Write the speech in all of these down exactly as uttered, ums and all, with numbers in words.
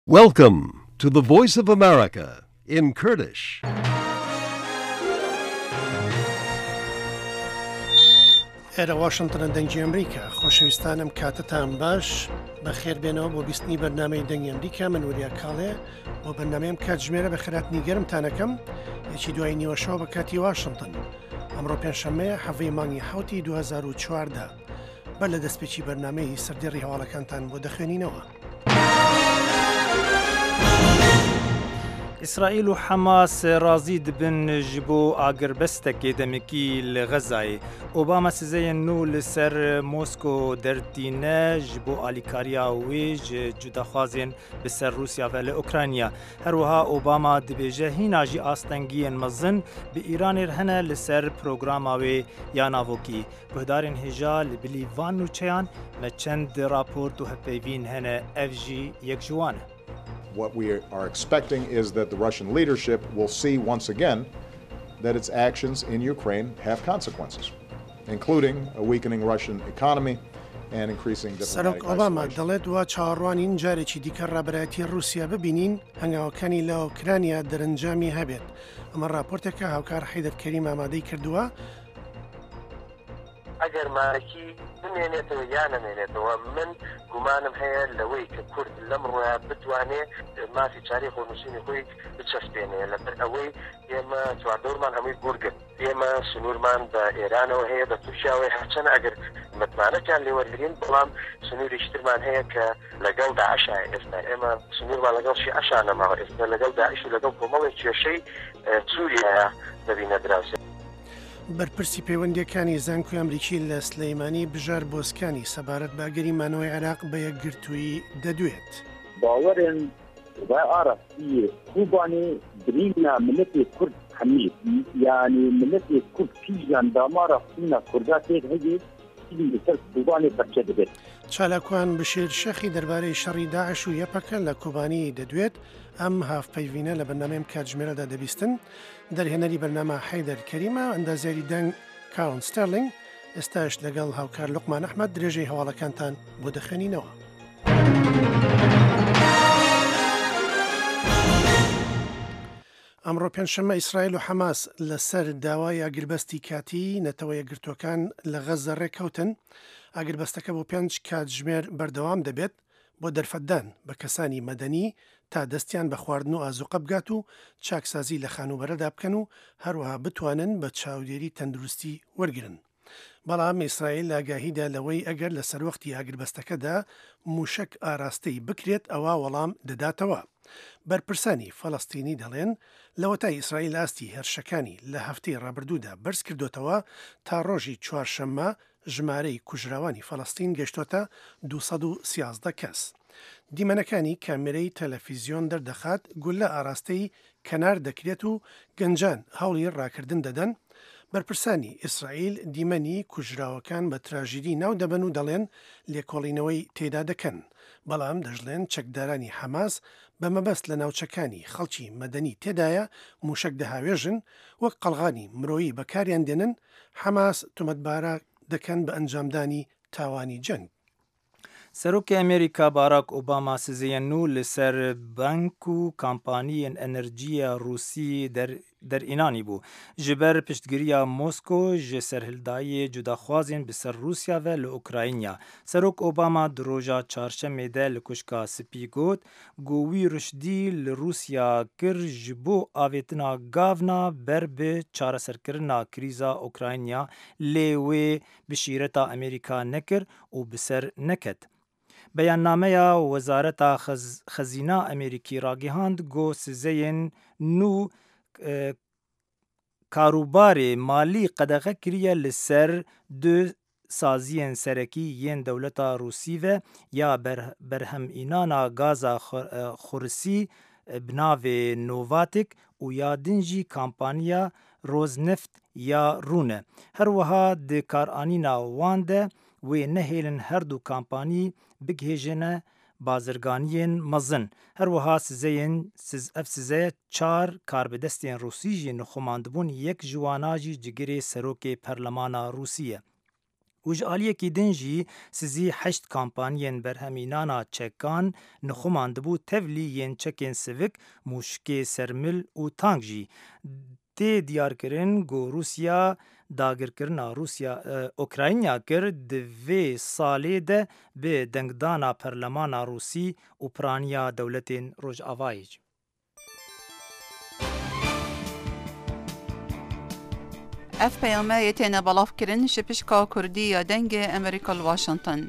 Welcome to the Voice of America in Kurdish. ئێرە واشنگتن دەنگی ئەمریکا خۆشەویستانم کاتتان باش بەخێر بێنەوە بۆ بیستنی بەرنامەی دەنگی ئەمریکا من وریە کاڵێ بۆ بەرنامەیەم کاتژمێرە بە خێراتنی گەرمتانەکەم یەکی دوای نیوەشەوە بە کاتی واشنگتن ئەمڕۆ پێنجشەممەیە هەڤەی مانگی حوتی دو هەزار و چواردە بەر لە دەستپێکی بەرنامەی سەردێڕی هەواڵەکانتان بۆ دەخوێنینەوە. إسرائيل و حماس رازي دبن جبو آگربستك دمكي لغزاي أوباما سزين نو لسر موسكو دردينه جبو آليكاريا ويج جدا خوازين بسر روسيا و لأوكرانيا هروها أوباما دبيجه هنا جي آستنگين مزن بإيران رهنه لسر پروگراماوي ياناوكي بهدارين هجا لبليوان نوچيان ما چند راپور دو هپيوين هنه اف جي يك جوانه. What we are expecting is that the Russian leadership will see once again that its actions in Ukraine have consequences, including a weakening Russian economy and increasing diplomatic isolation. Obama دەڵێت وا چاوەڕوانین جارێکی دیکە ڕابەرایەتی رووسیا ببینین هەنگاوەکانی لە ئوکرانیا دەرەنجامی هەبێت. ئەمە راپۆرتێکە هاوکار حەیدەر کەریم ئامادەی کردووە. ئەگەر مارەکی بمێنێتەوە یان نەمێنێتەوە من گومانم هەیە لەوەی کە کورد لەم ڕۆیە بتوانێت مافی چاری خۆنووسینی خۆی بچەسپێنێ لەبەر ئەوەی ئێمە چواردۆرمان هەمووی گورگن ئێمە سنوورمان بە ئێرانەوە هەیە بە تووشیاوەی هەرچەند ئەگەر متمانەکان لێوەرگرین بەڵام سنووری شترمان هەیە کە لەگەڵ داعشای ئێستا ئێمە سنوورمان لەگەڵ شیعەشان نەماوە ئێستا لەگەڵ داعش و لەگەڵ کۆمەڵی کێشەی سووریایە دەبینە دراوسێ. بەرپرسی پەیوەندیەکانی زانکۆی ئەمریکی لە سلەیمانی بژار بۆسکانی سەبارەت باگەری مانەوەی عێراق بە یەکگرتووی دەدوێت. باوەرن و ئاراستی خوبانی برینە ملەتی کورد هەمید یعنی ملەتی کورد پیژان دامارە خونە کوردات هێک هەیە لەسەر خوبانی بەرچە دەبێت. چالاکوان بشێر شەخی دەربارەی شەڕی داعش و یەپەکە لە کوبانی دەدوێت ئەم هافپەیوینە لە بەرنامەیەم کاتژمێرەدا دەبیستن دەرهێنەری بەرنامە حەیدەر کەریمە ئەندازیاری دەنگ کاون ستەرلینگ ئێستاش لەگەڵ هاوکار لوقمان ئەحمەد درێژەی هەواڵەکانتان بۆ دەخوێنینەوە. ئەمڕۆ پێنجشەممە ئیسرائیل و حەماس لەسەر داوای ئاگربەستی کاتی نەتەوە یەکگرتوەکان لە غەزە ڕێکەوتن ئاگربەستەکە بۆ پێنج کاتژمێر بەردەوام دەبێت بۆ دەرفەتدان بە کەسانی مەدەنی تا دەستیان بە خواردن و ئازوقە بگات و چاکسازی لە خانوبەرەدا بکەن و هەروەها بتوانن بە چاودێری تەندروستی وەرگرن. بەڵام ئیسرائیل ئاگاهیدا لەوەی ئەگەر لە سەروەختی ئاگربەستەکەدا موشک ئاراستەی بکرێت ئەوە وەڵام دەداتەوە. بەرپرسانی فەڵەستینی دەڵێن لەوەتای ئیسرائیل ئاستی هێرشەکانی لە هەفتەی ڕابردوودا بەرز کردوتەوە تا ڕۆژی چوارشەممە ژمارەی کوژراوانی فەڵەستین گەشتۆتە دووسەد و سیازدە کەس. دیمەنەکانی کامێرەی تەلەڤیزیۆن دەردەخات گولە ئاراستەی کەنار دەکرێت و گەنجان هەوڵی ڕاکردن دەدەن. بەرپرسانی ئیسرائیل دیمەنی کوژراوەکان بە تراژیدی ناو دەبن و دەڵێن لێکۆڵینەوەی تێدا دەکەن. بەڵام دەژڵێن چەکدارانی حەماس بە مەبەست لە ناوچەکانی خەڵکی مەدەنی تێدایە موشک دەهاوێژن وەک قەڵغانی مرۆیی بەکاریان دێنن حەماس تومەتبارە دەکەن بە ئەنجامدانی تاوانی جەنگ. سەرۆکی ئەمریکا باراک ئۆباما سزەیە نو لەسەر بانک و کامپانیên ئەنەرجیە رووسی دەرئینانی بوو ji ber piştgiriya Moskô ji serhildayê cudaxwazên bi ser Rûsya ve li Ukrayna. Serok Obama di roja çarşemê de li kuşka spî got ku wî riştî li Rûsya kir ji bo avêtina gavna ber bi çareserkirina krîza Ukrayna lê wê bi şîreta Amerîka nekir û bi ser neket. Beyannameya Wezareta Xezîna Amerîkî ragihand got sizeyên nû karobarê malî qedexe kiriye li ser du saziyên serekî yên dewleta Rûsî ve ya berhemînana gaza xurusî bi navê Novatek û ya din jî kampanya Rosneft ya Rûne. Her wiha di karanîna wan de wê nehêlin her du kampanî bigihêjine bazirganiyên mezin. Her wiha sizeyên ev size çar karbidestên Rûsî jî nixwemandibûn yek ji wana jî cigirê serokê Perlemana Rûsî ye. و ji aliyekî din jî sizî heşt kampanyên berhemînana çekan nixuman dibû tevlî yên çekên sivik, mûşikê sermil û tank jî tê diyarkirin got Rûsya dagirkirina Rûsya Ukrayna kir di vê salê de bi dengdana Perlemana Rûsî û piraniya dewletên Rojavayê jî. Ev peyameyê têne belavkirin ji pişka Kurdî ya dengê Amerîka li Washington.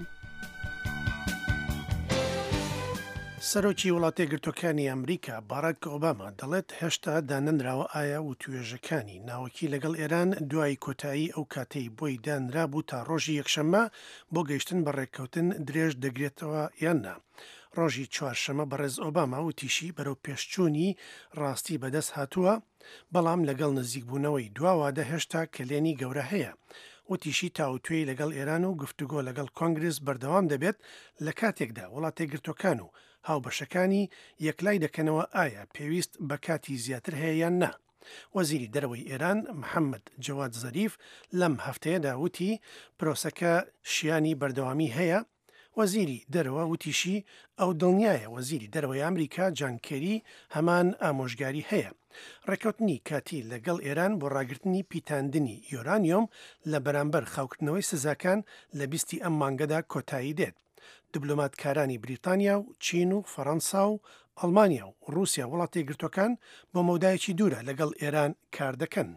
سەرۆکی وڵاتی گرتوەکانی ئەمریکا باراک ئۆباما دەڵێت هێشتا دانەنراوە ئایا و توێژەکانی ناوەکی لەگەڵ ئێران دوای کۆتایی ئەو کاتەی بۆی دانرا بوو تا ڕۆژی یەکشەممە بۆ گەیشتن بە ڕێککەوتن درێژ دەگرێتەوە یاننا. ڕۆژی چوارشەمە بەڕێز ئۆباما و تیشی بەرەو پێشچوونی ڕاستی بەدەست هاتووە، بەڵام لەگەڵ نزیکبوونەوەی دواوادە هێشتا کلێنی گەورە هەیە. وتیشی تاوتوێی لەگەڵ ئێران و گفتوگۆ لەگەڵ کۆنگرس بەردەوام دەبێت لە کاتێکدا وڵاتی گرتوەکان و هاوبەشەکانی یەکلای دەکەنەوە ئایا پێویست بە کاتی زیاتر هەیە یان نا. وەزیری دەرەوەی ئێران محەممەد جەواد زەریف لەم هەفتەیەدا وتی پرۆسەکە شیانی بەردەوامی هەیە. وەزیری دەرەوە وتیشی ئەو دڵنیایە وەزیری دەرەوەی ئەمریکا جان کێری هەمان ئامۆژگاری هەیە. ڕێکەوتنی کاتی لەگەڵ ئێران بۆ ڕاگررتنی پیتاندنی یۆرانیۆم لە بەرامبەر خاوکردنەوەی سزاکان لە بیستی ئەم مانگەدا کۆتایی دێت. دیبلۆماتکارانی بریتانیا و چین و فەڕەنسا و ئەڵمانیا و رووسیا وڵاتی گرتوەکان بۆ مەودایەکی دوورە لەگەڵ ئێران کار دەکەن.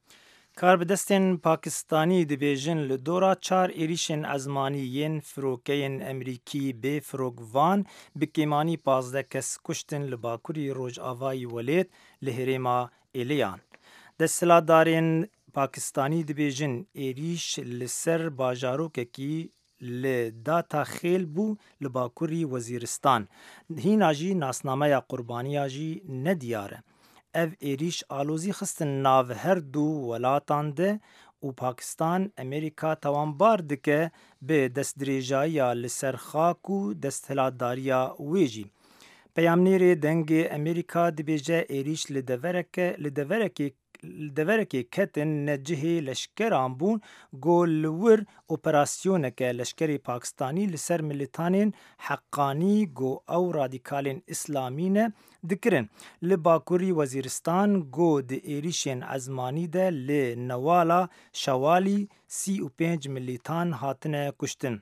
کاربدەستên Pakistanî dibêjin li dora çar êrişên ezmanî yên firokeyên Emerîkî bê firokvan bi kêmanî pazdeh kes kuştin li Bakurî Rojavayê Welêt li herêma Êliyan. Desthilatdarên Pakistanî dibêjin êrîş li ser bajarokekî li Dataxêl bû li Bakurî Wezîristan. Hîna jî nasnameya qurbaniya jî nediyar e. Ev êrîş alozî xistin nav her du welatan de û Pakistan Amerîka tawanbar dike bi destdirêjayiya li ser xak û desthilatdariya wê jî. Peyamnêrê dengê Amerîka dibêje êrîş li devereke li deverekê deverekê ketin ne cihê leşkeran bûn got li wir operasyoneke leşkerê Pakistanî li ser militanên heqqanî got ew radîkalên İslamî ne dikirin. Li Bakurî Wezîristan got di êrişên ezmanî de li newala Şewalî sî û pênc militan hatine kuştin.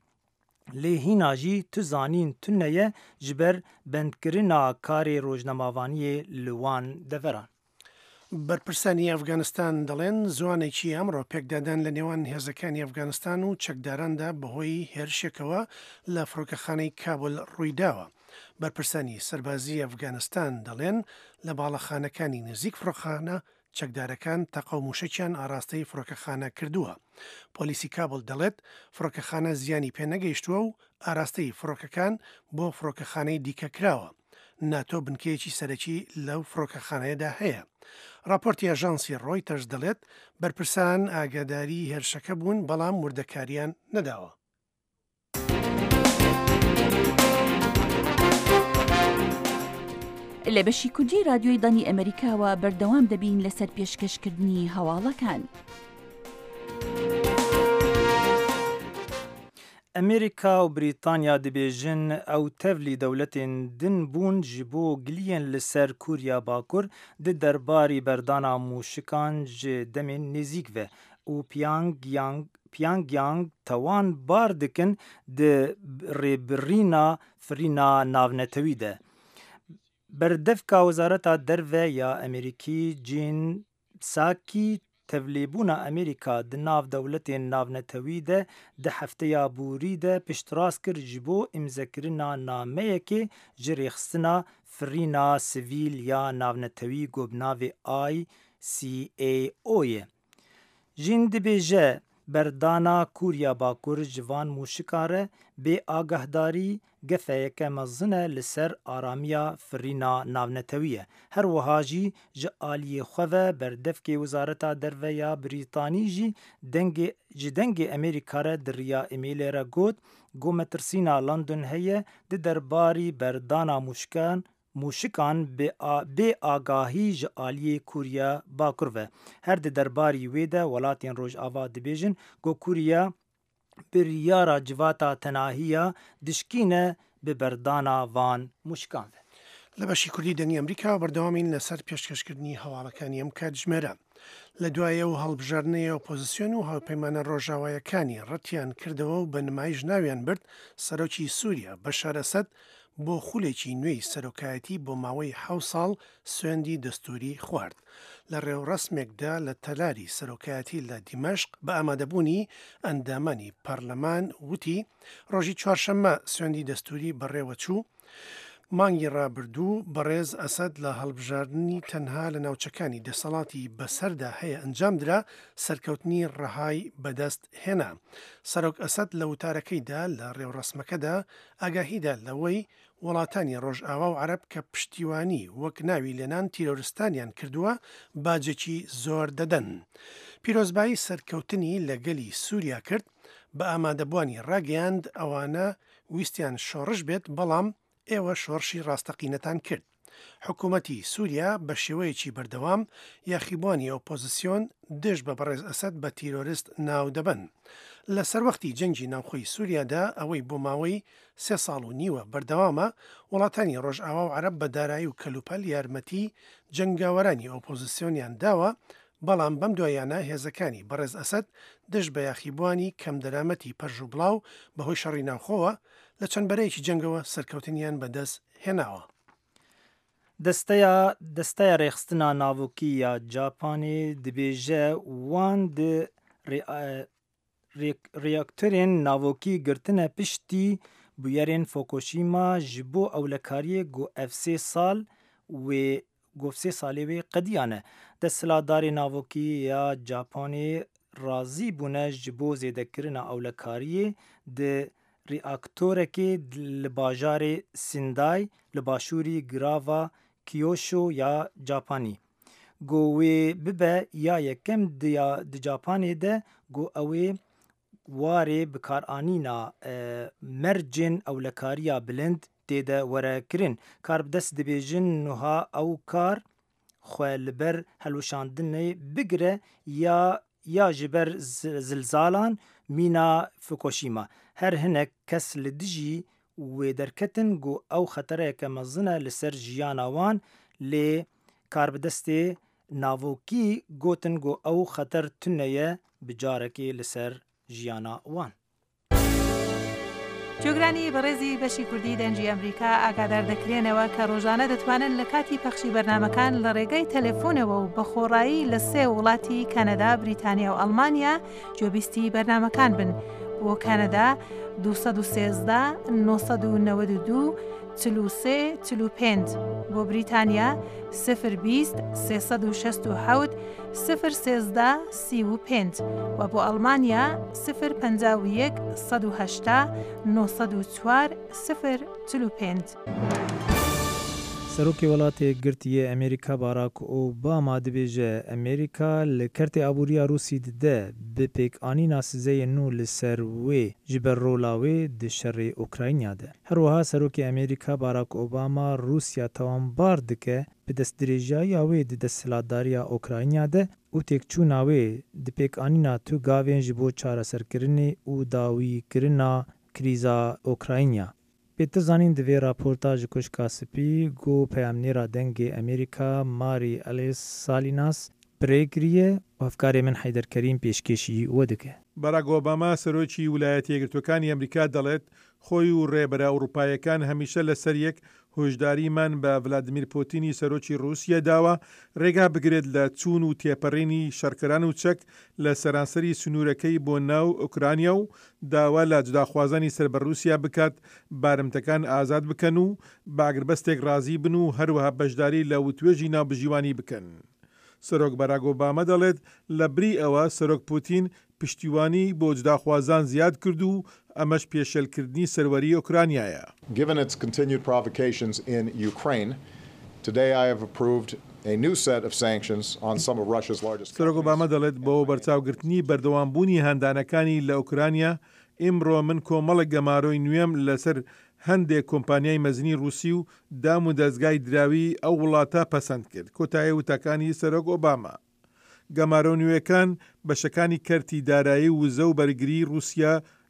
Lê hîna jî tu zanîn tune ye ji ber bendkirina karê rojnemavaniyê li wan deveran. بەرپرسانی ئەفغانستان دەڵێن زوانێکی ئەمڕۆ پێکدادان لە نێوان هێزەکانی ئەفغانستان و چەکداراندا بەهۆی هێرشێکەوە لە فڕۆکەخانەی کابل ڕوویداوە. بەرپرسانی سەربازی ئەفغانستان دەڵێن لە باڵەخانەکانی نزیک فڕۆخانە چەکدارەکان تەقە و موشەکیان ئاراستەی فڕۆکەخانە کردووە. پۆلیسی کابل دەڵێت فڕۆکەخانە زیانی پێنەگەیشتووە و ئاراستەی فڕۆکەکان بۆ فڕۆکەخانەی دیکە کراوە. ناتۆ بنکەیەکی سەرەکی لەو فڕۆکەخانەیەدا هەیە. راپۆرتی ئاژانسی ڕۆیتەرز دەڵێت بەرپرسان ئاگاداری هێرشەکە بوون بەڵام وردەکاریان نەداوە. لە بەشی کوردی رادیۆی دانی ئەمریکاوە بەردەوام دەبین لەسەر پێشکەشکردنی هەواڵەکان. ئەمریکا و بریتانیا دەبێژن ئەو تەڤلی دەولەتên din bûn ji bo giliyên li ser Kûriya Bakur di derbarî berdana mûşikan ji demên nêzik ve û Pyongyang tawan bar dikin di rêbirîna firîna navnetewî de. Berdevka Wezareta Derve ya Amerîkî Jin Psaki tevlîbûna Amerîka di nav dewletên navnetewî de di hefteya borî de piştrast kir ji bo imzekirina nameyekê ji rêxistina firîna sivîl ya navnetewî got bi navê I C A O ye. Jin dibêje berdana Kûriya Bakur ji van mûşikan re bê agahdarî gefeyeke mezin e li ser aramiya firîna navnetewî ye. Her wiha jî ji aliyê xwe ve berdevkê Wezareta Derve ya Brîtanî jî dengê ji dengê Amerîka re di riya îmêlê re got got metirsîna London heye di derbarî berdana mûşikan mûşikan bê agahî ji aliyê Kûriya Bakur ve. Her di derbarî wê de welatên Rojava dibêjin got Kûriya بریارا جواتا تەناهیە دشکینە بە بەردانا وان مشکان. لە بەشی کوردی دەنگی ئەمریکا بەردەوامین لەسەر پێشکەشکردنی هەواڵەکانی ئەم کاتژمێرە. لە دوایە و هەڵبژاردنەیە ئۆپۆزیسیۆن و هاوپەیمانە ڕۆژاوایەکانی ڕەتیان کردەوە و بە نمایش ناویان برد سەرۆکی سووریا بەشار ئەسەد بۆ خولێکی نوێی سەرۆکایەتی بۆ ماوەی حەوت ساڵ سوێندی دەستوری خوارد. لە ڕێوڕسمێکدا لە تەلاری سەرۆکایەتی لە دیمەشق بە ئامادەبوونی ئەندامانی پەرلەمان وتی ڕۆژی چوارشەممە سوێندی دەستوری بەڕێوە چوو. مانگی ڕابردوو بەڕێز ئەسەد لە هەڵبژاردننی تەنها لە ناوچەکانی دەسەڵاتی بەسەردا هەیە ئەنجام درا سەرکەوتنی ڕەهای بەدەست هێنا. سەرۆک ئەسەد لە وتارەکەیدا لە ڕێوڕسمەکەدا ئاگاهیدا لەوەی وڵاتانی ڕۆژئاوا و عەرەب کە پشتیوانی وەک ناوی لێنان تیرۆریستانیان کردووە باجێکی زۆر دەدەن. پیرۆزبایی سەرکەوتنی لەگەلی سووریا کرد بە ئامادەبوانی ڕاگەیاند ئەوانە ویستیان شۆڕش بێت بەڵام ئێوە شۆڕشی ڕاستەقینەتان کرد. حکوومەتی سووریا بە شێوەیەکی بەردەوام یاخیبوانی ئۆپۆزیسیۆن دژ بە بەڕێز ئەسەد بە تیرۆریست ناو دەبن. لە سەروەختی جەنگی ناوخۆی سووریادا ئەوەی بۆ ماوەی سێ ساڵ و نیوە بەردەوامە وڵاتانی ڕۆژئاوا و عەرەب بە دارایی و کەلوپەل یارمەتی جەنگاوەرانی ئۆپۆزیسیۆنیان داوە، بەڵام بەم دوایانە هێزەکانی بەڕێز ئەسەد دژ بە یاخیبوانی کەم دەرامەتی پەرژ و بڵاو بەهۆی شەڕی ناوخۆوە لە چەند بەرەیەکی جەنگەوە سەرکەوتنیان بەدەست هێناوە. دەستەیە دەستەیە ڕێخستنا ناوکی یا جاپانی دەبێژە وان ریاکتۆرên navokî girtine piştî bûyerên Fukushima ji bo ewlekariyê got ev sê sal wê got sê salê wê qediyane. Desthilatdarê navokî ya Japanê razî bûne ji bo zêdekirina ewlekariyê di reaktorekê li bajarê Sendai li başûrî girava Kyushu ya Japanî. Got wê bibe ya yekem di Japanê de got ew ê warê bikaranîna mercên ewlekariya bilind têde werekirin. Kar bi dest dibêjin niha ew kar xwe li ber helwişandinê bigire ya ya ji ber zilzalan mîna Fukushima. Her hinek kes li dijî wê derketin got ew xetereke mezin e li ser jiyana wan lê karbidestê navokî gotin got ew xeter tune ye bi carekê li ser jiyana wan. جۆگرانی بەڕێزی بەشی کوردی دەنجی ئەمریکا ئاگادار دەکرێنەوە کە ڕۆژانە دەتوانن لە کاتی پەخشی بەرنمەکان لە ڕێگەی تەلەفۆنەوە و بە خۆڕایی لە سێ وڵاتی کەنەدا، بریتانیا و ئەڵمانیا گوێبیستی بەرنمەکان بن. بۆ کەنەدا دووسەد و سێزدە نۆسەد و نەوەد و دوو چل و سێ چل و پێنج، بۆ بریتانیا سفر بیست سێسەد و شەست و حەوت سفر سێزدە سی و پێنج و بۆ ئەڵمانیا سفر پەنجا و یەک سەد و هەشتا نۆسەد و چوار سفر چل و پێنج. سەرۆکی وڵاتێ گرتیە ئەمریکا باراک ئۆباما دەبێژە ئەمریکا لە کەرتێ ئابووریە رووسی ددە بە پێکانینا سزەیە نو لەسەر وێ ji ber rola wê di şerê Ukrayna de. Herwiha Serokê Amerîka Barack Obama Rusya tewambar dike bi destdirêjiya wê di desthilatdariya Ukrayna de û têkçûna wê di pêkanîna tu gavên ji bo çareserkirinê û dawîkirina krîza Ukrayna. Pêtir zanîn di vê raporta ji Kuşka Spî got peyamnêra dengê Amerîka Mary Alice Salinas pirêgiriye û hevkarê min Heyderkerîm pêşkêşî we dike. Barack Obama سەرۆکی ویلایەتە یەکگرتووەکانی ئەمریکا دەڵێت خۆی و ڕێبەرە ئەوروپایەکان هەمیشە لەسەر یەک هۆشداریمان بە ڤلادیمیر پۆتینی سەرۆکی رووسیا داوە ڕێگا بگرێت لە چوون و تێپەڕینی شەڕکەران و چەک لە سەرانسەری سنوورەکەی بۆ ناو ئوکرانیا و داوا لە جوداخوازانی سەر بە رووسیا بکات بارمتەکان ئازاد بکەن و باگربەستێک ڕازی بن و هەروەها بەشداری لە وتوێژی ناوبژیوانی بکەن. سەرۆک بەراک ئۆباما دەڵێت لە بری ئەوە سەرۆک پوتین پشتیوانی بۆ جوداخوازان زیاد کرد و ئەمەش پێشێلکردنی سەروەری ئوکرانیایە. Given its continued provocations in Ukraine, today I have approved a new set of sanctions on some of Russia's largest companies. سەرۆک ئۆباما دەڵێت بۆ بەرچاوگرتنی بەردەوامبوونی هەندانەکانی لە ئوکرانیا ئیمڕۆ من کۆمەڵە گەمارۆی نوێم لەسەر هەندێک کۆمپانیای مەزنی رووسی و دام و دەستگای دراوی ئەو وڵاتە پەسەند کرد. کۆتایی وتەکانی سەرۆک ئۆباما. گەمارۆ نوێەکان بەشەکانی کەرتی دارایی وزە و بەرگری رووسیا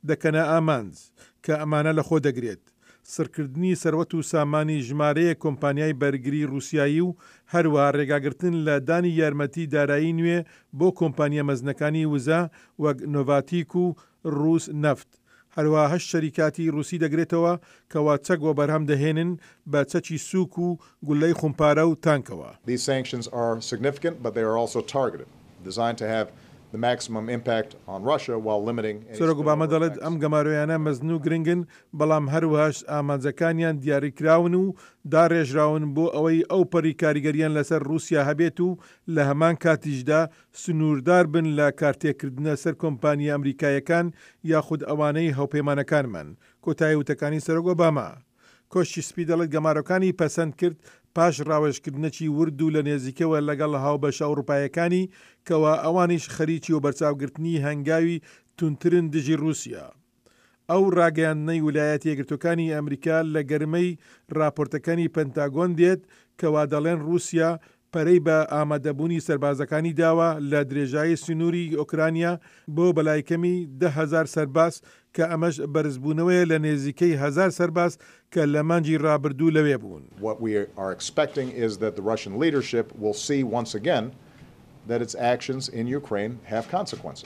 دەکەنە ئامانز کە ئەمانە لە خۆ دەگرێت. سڕکردنی سەروەت و سامانی ژمارەیە کۆمپانیای بەرگری رووسایی و هەروە ڕێگاگرتن لە دانی یارمەتی دارایی نوێ بۆ کۆمپانیە مەزنەکانی وزە وەک نۆڤاتیک و ڕووس نەفت. هەروە هەشت شەریکاتی رووسی دەگرێتەوە کەوا چەک بۆ بەرهەم دەهێنن بە چەکی سووک و گولەی خومپارە و تانکەوە. These sanctions are significant, but they are also targeted, designed to have the maximum impact on Russia while limiting. سۆرۆک ئۆباما دەڵێت ئەم گەمارۆیانە مەزن و گرنگن، بەڵام هەروەهاش ئامانجەکانیان دیاریکراون و داڕێژراون بۆ ئەوەی ئەو پەڕی کاریگەریان لەسەر رووسیا هەبێت و لە هەمان کاتیشدا سنووردار بن لە کارتێکردنە سەر کۆمپانیە ئەمریکایەکان یاخود ئەوانەی هەوپەیمانەکانمان. کۆتایی وتەکانی سەرۆک ئۆباما. کۆشتی سپی دەڵێت گەمارەکانی پەسەند کرد پاش ڕاوێژکردنەکی ورد و لە نێزیکەوە لەگەڵ هاوبەشە ئەوروپایەکانی کەوا ئەوانیش خەریکی و بەرچاوگرتنی هەنگاوی تونترن دژی رووسیا. ئەو ڕاگەیاندنەی ویلایەتە یەکگرتووەکانی ئەمریکا لە گەرمەی راپۆرتەکانی پەنتاگۆن دێت کەوا دەڵێن رووسیا پەرەی بە ئامادەبوونی سەربازەکانی داوە لە درێژایی سنووری ئۆکرانیا بۆ بەلایکەمی ده هەزار سەرباز کە ئەمەش بەرزبوونەوەیە لە نێزیکەی هەزار سەرباز کە لە مانجی ڕابردوو لەوێ بوون. What we are expecting is that the Russian leadership will see once again that its actions in Ukraine have consequences.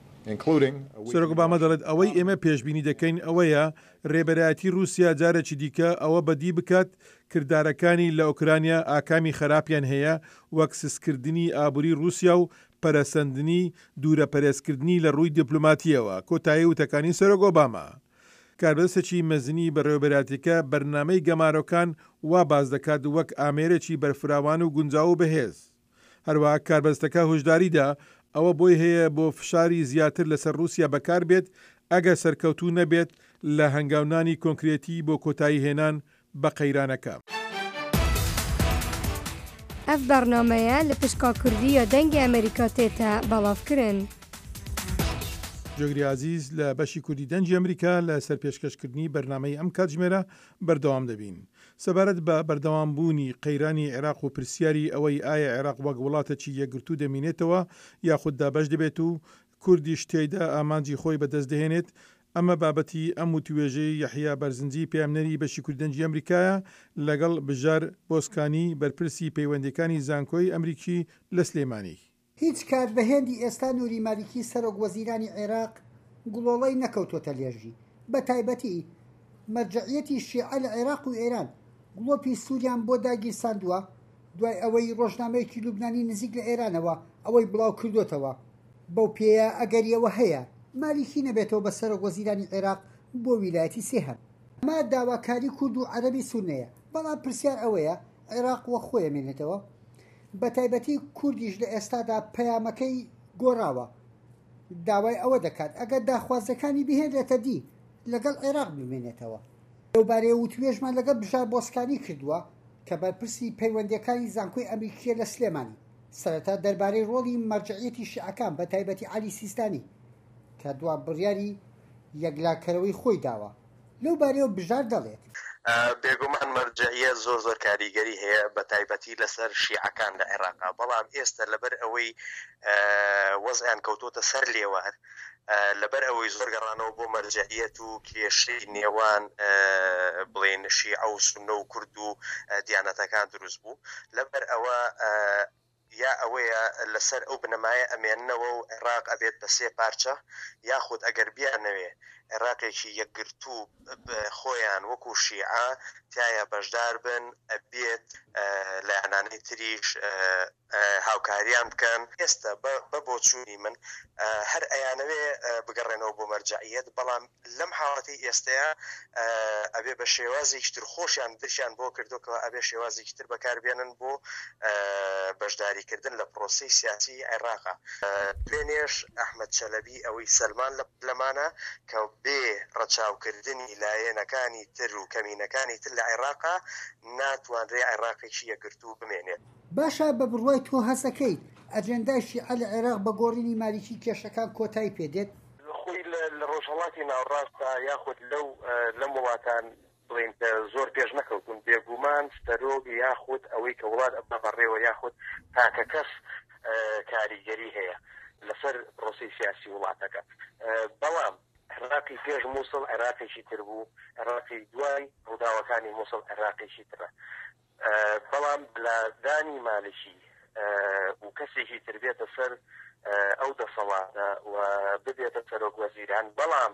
سۆرۆک ئۆباما دەڵێت ئەوەی ئێمە پێشبینی دەکەین ئەوەیە ڕێبەرایەتی رووسیا جارێکی دیکە ئەوە بەدی بکات کردارەکانی لە ئۆکرانیا ئاکامی خراپیان هەیە وەک سسکردنی ئابووری رووسیا و پەرەسەندنی دوورە پەرێزکردنی لە ڕووی دیپلۆماتیەوە. کۆتایی وتەکانی سۆرۆک ئۆباما. کاربەدەستێکی مەزنی بە ڕێوەبەراتیەکە بەرنامەی گەمارۆکان وا باز دەکات وەک ئامێرێکی بەرفراوان و گونجاو و بەهێز. هەروەها کاربەدەستەکە هۆشداریدا ئەوە بۆی هەیە بۆ فشاری زیاتر لەسەر رووسیا بەکار بێت ئەگە سەرکەوتوو نەبێت لە هەنگاونانی کۆنکرێتی بۆ کۆتایی هێنان بە قەیرانەکە. ئەف بەرنامەیە لە پشکا کوردیە دەنگی ئەمریکا تێتە بەڵاوکردن. جۆگری عزیز لە بەشی کوردی دەنگی ئەمریکا لە سەر پێشکەشکردنی بەرنامەی ئەم کاتژمێرە بەردەوام دەبین. سەبارەت بە بەردەوامبوونی قەیرانی عێراق و پرسیاری ئەوەی ئایا عێراق وەک وڵاتێکی یەکگرتوو دەمینێتەوە یاخود دابەش دەبێت و کوردیش تێیدا ئامانجی خۆی بەدەست دەهێنێت، ئەمە بابەتی ئەم و توێژەی یەحیا بەرزنجی پەیامنەری بەشی کوردی دەنگی ئەمریکایە لەگەڵ بژار بۆسکانی بەرپرسی پەیوەندیەکانی زانکۆی ئەمریکی لە سلێمانی. هیچ کات بە هێندی ئێستا نووری مالیکی سەرۆک وەزیرانی عێراق گوڵۆڵەی نەکەوتۆتە لێژی، بە تایبەتی مەرجعیەتی شیعە لە عێراق و ئێران گڵۆپی سووریان بۆ داگیرساندووە دوای ئەوەی ڕۆژنامەیەکی لوبنانی نزیک لە ئێرانەوە ئەوەی بڵاو کردوتەوە. بەو پێەیە ئەگەریەوە هەیە مالیکی نەبێتەوە بە سەرۆک وەزیرانی عێراق بۆ ویلایەتی سێهەم. ئەمە داواکاری کورد و عەرەبی سوننەیە، بەڵام پرسیار ئەوەیە عێراق وە خۆی ئەمێنێتەوە. بە تایبەتی کوردیش لە ئێستادا پەیامەکەی گۆڕاوە، داوای ئەوە دەکات ئەگەر داخوازەکانی بهێنرێتە دی لەگەڵ عێراق بمێنێتەوە. لەوبارەیە وتوێژمان لەگەڵ بژار بۆسکانی کردووە کە بەرپرسی پەیوەندیەکانی زانکۆی ئەمریکیە لە سلێمانی سەرەتا دەربارەی ڕۆڵی مەرجعیەتی شیعەکان بە تایبەتی عەلی سیستانی کە دوا بڕیاری یەکلاکەرەوەی خۆی داوە. لەوبارەیە بژار دەڵێت بێگومان مەرجعیە زۆر زۆر کاریگەری هەیە بە تایبەتی لەسەر شیعەکان لە عێراقا، بەڵام ئێستا لەبەر ئەوەی وەزعیان کەوتۆتە سەر لێوار لەبەر ئەوەی زۆر گەڕانەوە بۆ مەرجعیەت و کێشەی نێوان بڵێن شیعە و سوننە و کورد و دیانەتەکان دروست بوو. لەبەر ئەوە یا ئەوەیە لەسەر ئەو بنەمایە ئەمێننەوە و عێراق ئەبێت بە سێ پارچە، یاخود ئەگەر بیانەوێ عێراقێکی یەکگرتوو خۆیان وەکو شیعە تایە بەشدار بن، ئەبێت لایەنانەی تریش هاوکاریان بکەن. ئێستا بە بۆچوونی من هەر ئەیانەوێ بگەڕێنەوە بۆ مەرجعیەت، بەڵام لەم حاڵەتی ئێستەیە ئەبێ بە شێوازێکی تر خۆشیان دشیان بۆ کردوکەوە ئەبێ شێوازێکی تر بەکاربێنن بۆ بەشداریکردن لە پرۆسی سیاسی عێراقا. دوێنێش ئەحمەد چەلەبی ئەوەی سەلمان لە پلەمانە کە بێ ڕەچاوکردنی لایەنەکانی تر و کەمینەکانی تر لە عێراقا ناتوانرێ عێراقێکی یەکگرتوو بمێنێت. باشە بە بڕوای تۆ هەسەکەیت ئەجەندای شیعە لە عێراق بە گۆڕینی مالیکی کێشەکان کۆتایی پێدێت؟ خۆی لە ڕۆژهەڵاتی ناوڕاستە یاخود لەو لەم وڵاتان بڵێن زۆر پێش نەکەوتون بێگومان سەرۆک یاخود ئەوەی کە وڵات ئەبە بەڕێوە یاخود تاکە کەس کاریگەری هەیە لەسەر پرۆسی سیاسی وڵاتەکە. بەڵام عراقی پێش مووسڵ عێراقێکی تر بوو، عێراقی دوای ڕووداوەکانی مووسڵ عێراقێکی ترە. بەڵام بلادانی مالکی و کەسێکی تر بێتە سەر ئەو دەسەڵاتە و ببێتە سەرۆک وەزیران، بەڵام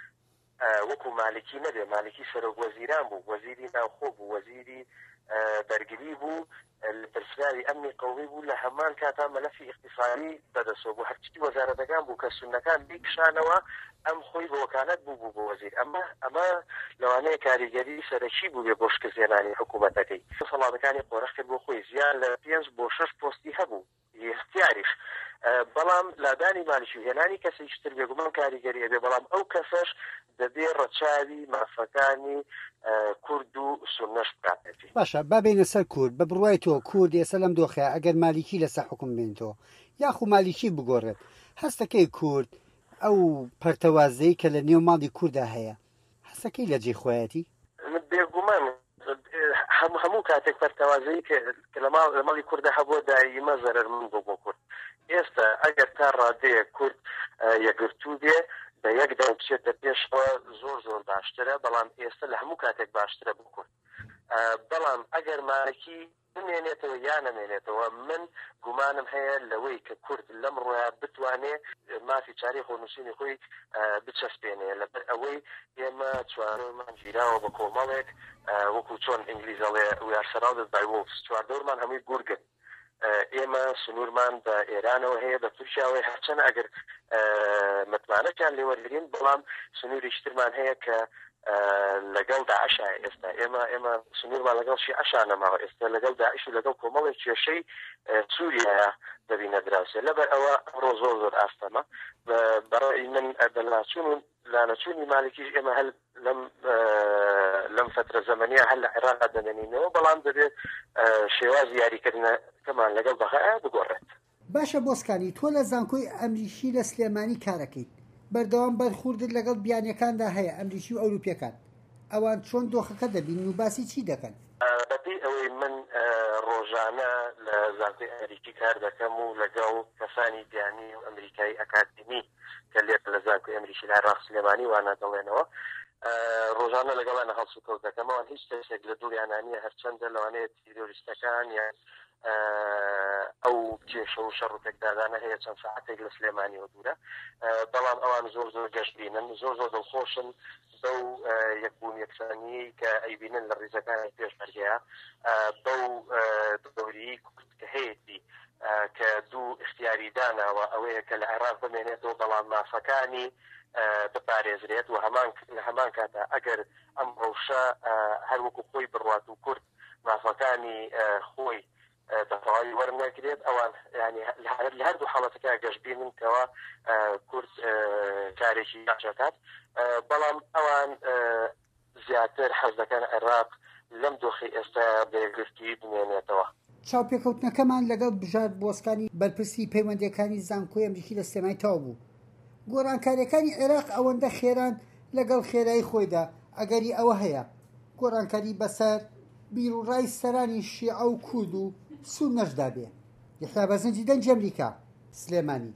وەکو مالکی نەبێ، مالکی سەرۆک وەزیران بوو، وەزیری ناوخۆ بوو، وەزیری بەرگری بوو، پرسیاری ئەمنی قەومی بوو، لە هەمان کاتا مەلەفی اقتصادی بەدەستەوە بوو، هەرچی وەزارەتەکان بوو کە سونەکان بیکشانەوە ئەم خۆی بە وەکالەت بوو بوو بۆ وەزیر. ئەمە ئەمە لەوانەیە کاریگەری سەرەکی بوو بێ بۆ شکستێنانی حکوومەتەکەی. دەسەڵاتەکانی قۆڕەخ کرد بۆ خۆی، زیان لە پێنج بۆ شەش پۆستی هەبوو اختیاریش، بەڵام لادانی مالیشی و هێنانی کەسێکی تر بێگومان کاریگەریە بێ، بەڵام ئەو کەسەش دەبێ ڕەچاوی مافەکانی کورد و سونەش بکاتێتی. باشە بابێنە سەر کورد، بە بڕوای تۆ کورد ئێستا لەم دۆخەیە ئەگەر مالیکی لەسەر حکوم بێنێتەوە یاخو مالیکی بگۆڕێت، هەستەکەی کورد ئەو پەرتەوازەی کە لە نێو ماڵی کووردا هەیە هەستەکەی لە جێخۆیەتی؟ بێگومان هەموو کاتێک پەرتەوازەی کە لە ماڵی کووردا هەبووە دایمە زەرەرمەند بۆ بۆ کورد. ئێستا ئەگەر تا ڕادەیە کورد یەکگرتوو بێ بە یەکدەم بچێتە پێشەوە زۆر زۆر باشترە، بەڵام ئێستا لە هەموو کاتێک باشترە بۆ کورد. بەڵام ئەگەر مالکی بمێنێتەوە یا نەمێنێتەوە، من گومانم هەیە لەوەی کە کورد لەم ڕۆیە بتوانێ مافی چاری خۆنووسینی خۆی بچەسپێنێ، لەبەر ئەوەی ئێمە چوارەوەمان گیراوە بە کۆمەڵێک وەکو چۆن ئینگلیزەڵێ we are surrounded by wolves، چواردەورمان هەمووی گورگن. ئێمە سنوورمان بە ئێرانەوە هەیە، بە تورکیاوەی هەرچەند ئەگەر متمانەکان لێوەرگرین، بەڵام سنووریشترمان هەیە کە لەگەڵ داعشە. ئێستا ئێمە ئێمە سنوورمان لەگەڵ شیعەشان نەماوە، ئێستا لەگەڵ داعش و لەگەڵ کۆمەڵی کێشەی سووریایە دەبینە دراوسێ. لەبەر ئەوە ئەمڕۆ زۆر زۆر ئاستەمە بەڕای من دەلاچوون لانەچوونی مالکیش ئێمە هەل لەم لەم فترە زەمەنیە هەل لە عێراق دەمێنینەوە، بەڵام دەبێت شێوازی یاریکردنەکەمان لەگەڵ بەخەیە بگۆڕێت. باشە بۆسکانی، تۆ لە زانکۆی ئەمریکی لە سلێمانی کارەکەیت، بەردەوام بەرخوردت لەگەڵ بیانیەکاندا هەیە ئەمریکی و ئەوروپیەکان، ئەوان چۆن دۆخەکە دەبین و باسی چی دەکەن؟ بەپێی ئەوەی من ڕۆژانە لە زانکۆی ئەمریکی کار دەکەم و لەگەڵ کەسانی بیانی و ئەمریکایی ئەکادمی کە لێت لە زانکۆی ئەمریکی لە عێراق سلێمانی وانە دەڵێنەوە، ڕۆژانە لەگەڵانە هەڵسو کەوت دەکەمەوە، هیچ کەسێک لە دووریانانیە هەرچەندە لەوانەیە تیرۆریستەکان یان ئەو کێشە و شەڕ و تێکدادانە هەیە چەند ساعتێک لە سلێمانیەوە دوورە، بەڵام ئەوان زۆر زۆر گەشتبینن، زۆر زۆر دڵخۆشن بەو یەکبوون یەکسانیی کە ئەیبینن لە ڕیزەکانی پێشمەرگەیە، بەو دەوری کە هەیەی کە دوو اختیاری داناوە، ئەوەیە کە لە عێراق بمێنێتەوە بەڵام مافەکانی بپارێزرێت و لە هەمان کاتا ئەگەر ئەم ڕەوشە هەروەکو خۆی بڕوات و کورد مافەکانی خۆی دەتەواوی وەرنەگرێت، ئەوان لە هەردوو حاڵەتەکە گەشتبینن کەەوە کورد کارێکی ناچەکات، بەڵام ئەوان زیاتر حەز دەکەن عێراق لەم دۆخی ئێستا بێگرتووی بمێنێتەوە. چاوپێکەوتنەکەمان لەگەڵ بژار بۆسکانی بەرپرسی پەیوەندیەکانی زانکۆی ئەمریکی لە سلێمانی تەواو بوو. گۆڕانکاریەکانی عێراق ئەوەندە خێران لەگەڵ خێرایی خۆیدا ئەگەری ئەوە هەیە گۆڕانکاری بەسەر بیرروڕای سەرانی شیعە و کورد و سونەشدا بێ. یحیا بەزنجی دەنگی ئەمریکا، سلێمانی.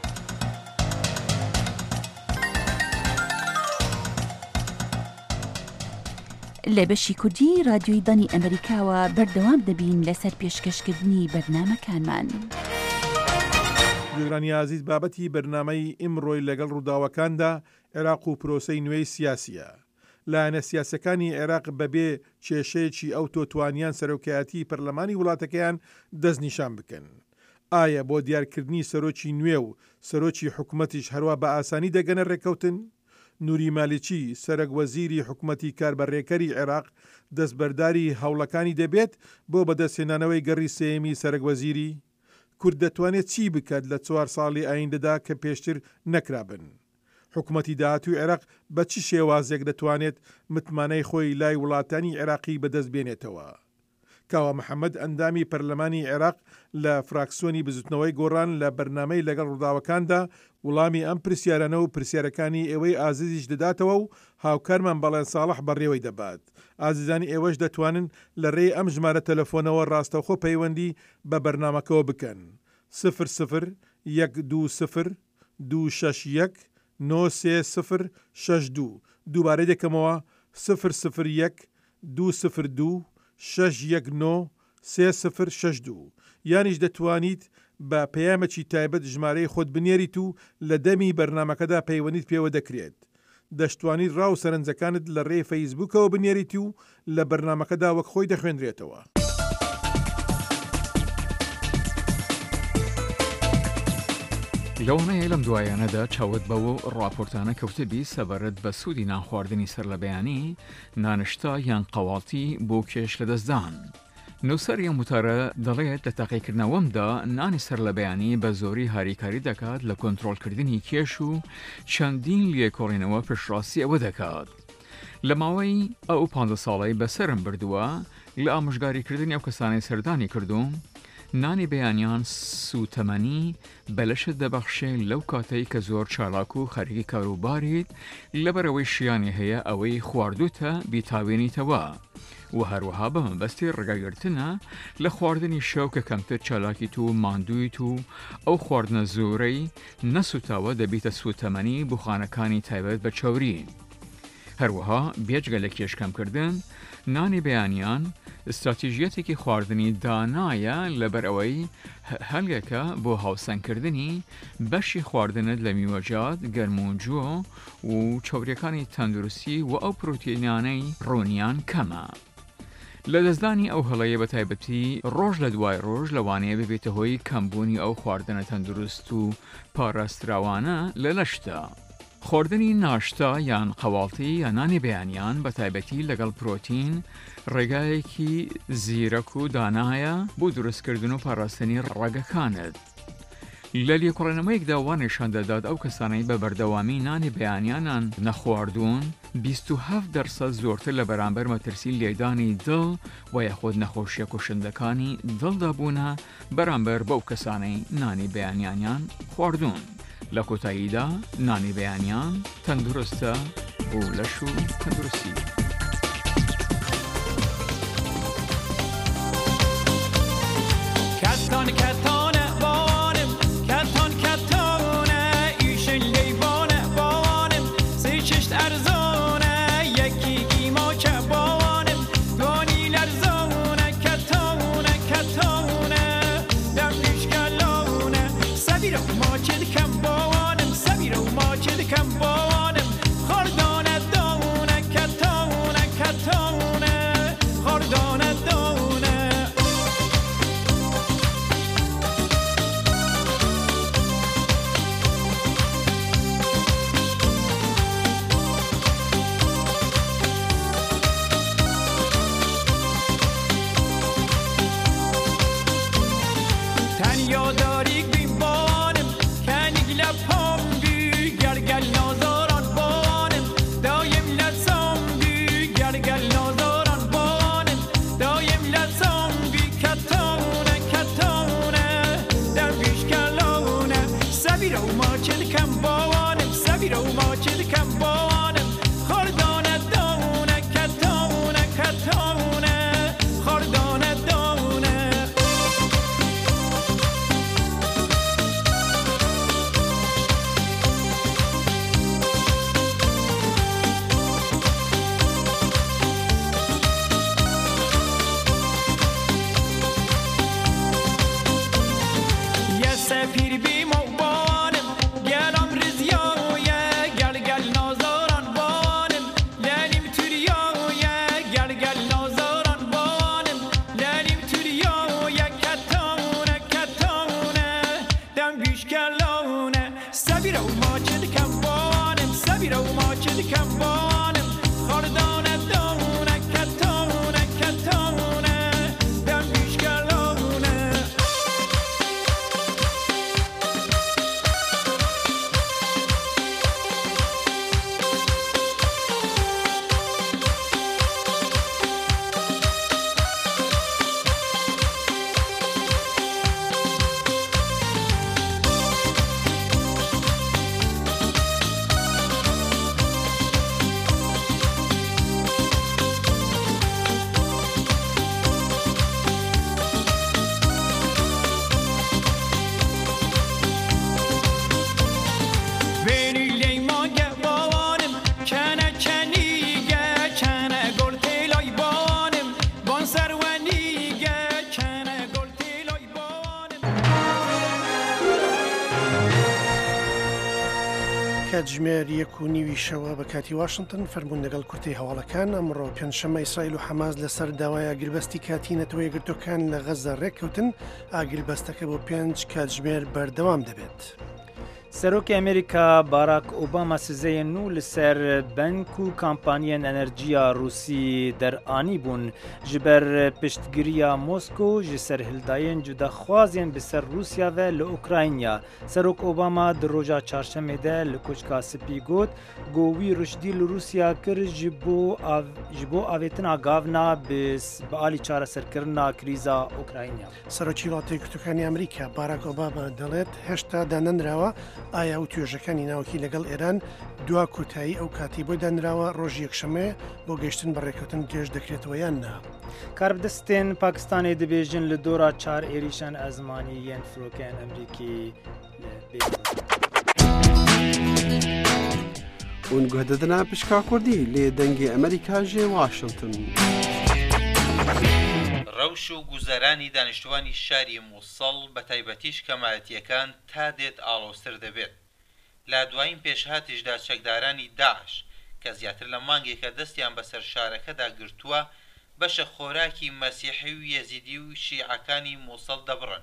لە بەشی کوردی رادیۆی دانی ئەمریکاوە بەردەوام دەبین لەسەر پێشکەشکردنی بەرنامەکانمان. گوێگرانی عزیز، بابەتی بەرنامەی ئیمڕۆی لەگەڵ ڕووداوەکاندا عێراق و پرۆسەی نوێی سیاسیە. لایەنە سیاسەکانی عێراق بەبێ کێشەیەکی ئەو تۆتوانیان سەرۆکایەتی پەرلەمانی وڵاتەکەیان دەستنیشان بکەن. ئایا بۆ دیارکردنی سەرۆکی نوێ و سەرۆکی حکوومەتیش هەروە بە ئاسانی دەگەنە ڕێکەوتن؟ نوری مالیچی سەرۆک وەزیری حکوومەتی کاربەڕێکەری عێراق دەستبەرداری هەوڵەکانی دەبێت بۆ بەدەستهێنانەوەی گەڕی سێمی سەرۆک وەزیری؟ کورد دەتوانێت چی بکات لە چوار ساڵی ئایندەدا کە پێشتر نەکرابن؟ حکوومەتی داهاتووی عێراق بە چی شێوازێک دەتوانێت متمانەی خۆی لای وڵاتانی عێراقی بەدەست بێنێتەوە؟ کاوە محەممەد ئەندامی پەرلەمانی عێراق لە فراکسیۆنی بزوتنەوەی گۆڕان لە بەرنامەی لەگەڵ ڕووداوەکاندا وڵامی ئەم پرسیارانە و پرسیارەکانی ئێوەی ئازیزیش دەداتەوە و هاوکارمان بەڵێن ساڵح بەڕێوەی دەبات. ئازیزانی ئێوەش دەتوانن لە ڕێ ئەم ژمارە تەلەفۆنەوە ڕاستەوخۆ پەیوەندی بە بەرنامەکەەوە بکەن. سفر سفر یەک دوو سفر دوو شەش یەک نه سێ صفر شش دو دووبارەی دەکەمەوە صفر صفر یەک دو صفر دو شش یەک نه سێ صفر شش دو یانیش دەتوانیت بە پەیامێکی تایبەت ژمارەی خۆت بنێریت و لە دەمی بەرنامەکەدا پەیوەندیت پێوە دەکرێت. دەشتوانیت ڕاو سەرنجەکانت لە ڕێی فەیسبووکەوە بنێریت و لە بەرنامەکەدا وەک خۆی دەخوێنرێتەوە. لەوانەیە لەم دوایانەدا چاوت بەوە ڕاپۆرتانە کەوتبی سەبارەت بە سوودی نانخواردنی سەر لە بەیانی، نانشتا یان قەواڵتی بۆ کێش لە دەستدان. نووسەر یان وتارە دەڵێت لە تاقیکردنەوەمدا نانی سەر لە بەیانی بە زۆری هاریکاری دەکات لە کۆنتڕۆڵکردنی کێش و چەندین لێکۆڵینەوە پشتڕاستی ئەوە دەکات. لە ماوەی ئەو پانزە ساڵەی بەسەرم بردووە لە ئامۆژگاریکردنی ئەو کەسانی سەردانی کردوم، نانی بەیانیان سوتەمەنی بەلەشت دەبەخشێت لەو کاتەی کە زۆر چالاک و خەریکی کاروباریت لەبەرەوەی شیانی هەیە ئەوەی خواردوتە بیتاوێنیتەوە و هەروەها بە مەبەستی ڕێگاگرتنە لە خواردنی شەو کە کەمتر چالاکیت و ماندوویت و ئەو خواردنە زۆرەی نەسوتاوە دەبیتە سوتەمەنی بوخانەکانی تایبەت بە چاوری. هەروەها بێجگە لە کێشکەمکردن، نانی بەیانیان استراتیژیەتێکی خواردنی دانایە لەبەر ئەوەی هەلگەکە بۆ هاوسەنگکردنی بەشی خواردنت لە میوەجات، گەرمونجووە و چاوریەکانی تەندروستی و ئەو پرۆتینانەی ڕۆنیان کەمە. لە دەستدانی ئەو هەڵەیە بە تایبەتی ڕۆژ لە دوای ڕۆژ لەوانەیە ببێتە هۆی کەمبوونی ئەو خواردنە تەندروست و پاراستراوانە لە لەشتا. خواردنی ناشتا یان قەواڵتی یان نانی بەیانیان بە تایبەتی لەگەڵ پرۆتین ڕێگایەکی زیرەک و دانایە بۆ دروستکردن و پاراستنی ڕەگەکانت. لە لێکۆڵێنەوەیەکدا وانێشان دەدات ئەو کەسانەی بە بەردەوامی نانی بەیانیانان نەخواردوون بیست و هەفت دەرسەد زۆرتر لە بەرامبەر مەترسی لێدانی دڵ و یاخود نەخۆشیە کوشندەکانی دڵدا بوونە بەرامبەر بەو کەسانەی نانی بەیانیانیان خواردوون. لە کۆتاییدا نانی بەیانیان تەندروستە بۆ لەش و تەندروستی. کەتان کەتانە بانم کەتان کەتانە ئیشن لەیبانە بانم سێ چشت ئەرزانە یەکی گیماچە بانم دوانی لەرزانە کەتانە کەتانە دەمنیشکەلانە سەبیرە ماچێ دکەم بانم سەبیرە ماچێ دکەم بانم خاردانە دانە کەتانە کەتانە خاردانە دانە. یاداریک بی بانم کنیگ لپام بی گرگل نازاران بانم دایم لسام بی گرگل نازاران بانم دایم لسام بی کتانه کتانه در بیش کلانه سبیرو ما چلکم بانم سبیرو ما چلکم بانم خاردانه دانه کتانه کتانه خاردانه دانه. سفیر بی موبانم گلم رزیایه گل گل نازاران بانم لنیم توریایه گل گل نازاران بانم لنیم توریایه کتانه کتانه دم بیش کلانه سبیرو ما چه دکم بانم سبیرو ما چه دکم بانم خاردانه دانه کتانه کتانه دم بیش کلانه. کاتژمێر یەک و نیوی شەوە بە کاتی واشنگتن فەرمونون لەگەڵ کورتەی هەواڵەکان ئەمڕۆ پێنجشەممە ئیسرائیل و حەماس لەسەر داوای ئاگربەستی کاتی نەتەوەی یەکگرتوەکان لە غەزە ڕێککەوتن ئاگربەستەکە بۆ پێنج کاتژمێر بەردەوام دەبێت. سەرۆکی ئەمریکا باراک ئۆباما سزەیە نو لەسەر بەنک و کامپانیەن ئەنەرجیە رووسی دەرئانی بوون ji ber piştgiriya Mosko ji ser hildayên cudexwazên bi ser Rûsya ve li Ukrayna. Serok Obama di roja çarşemê de li koçka spî got got wî ruşdî li Rûsya kir ji bo ji bo avêtina gavna bi alî çareserkirina krîza Ukrayna. Serokî Wڵاتە Yekîtîkانی Amerîka Barack Obama دەڵێت هێشتا دانەنراوە ئایا و توێژەکانی ناوکی لەگەڵ ئێران دوا کۆتایی ئەو کاتی بۆ دانراوە ڕۆژی یەکشەمێ بۆ گەشتن بە ڕێکەوتن گەشت دەکرێتەوە یان نا. کاربدەستên Pakistanê dibêjin li dora çar êrîşan ezmanî yên firokeyên Emerîkî hûn guhdedina pişka Kurdî lê dengê Amerîka jê Washington. ڕەوش و گوزەرانی دانیشتوانی شاری مووسڵ بە تایبەتیش کەمالەتیەکان تا دێت ئاڵۆستر دەبێت. لا دوایین پێشهاتیشدا چەکدارانی داعش کە زیاتر لە مانگێکە دەستیان بەسەر شارەکەدا گرتووە بەشە خۆراکی مەسیحی و یەزیدی و شیعەکانی مووسڵ دەبڕن.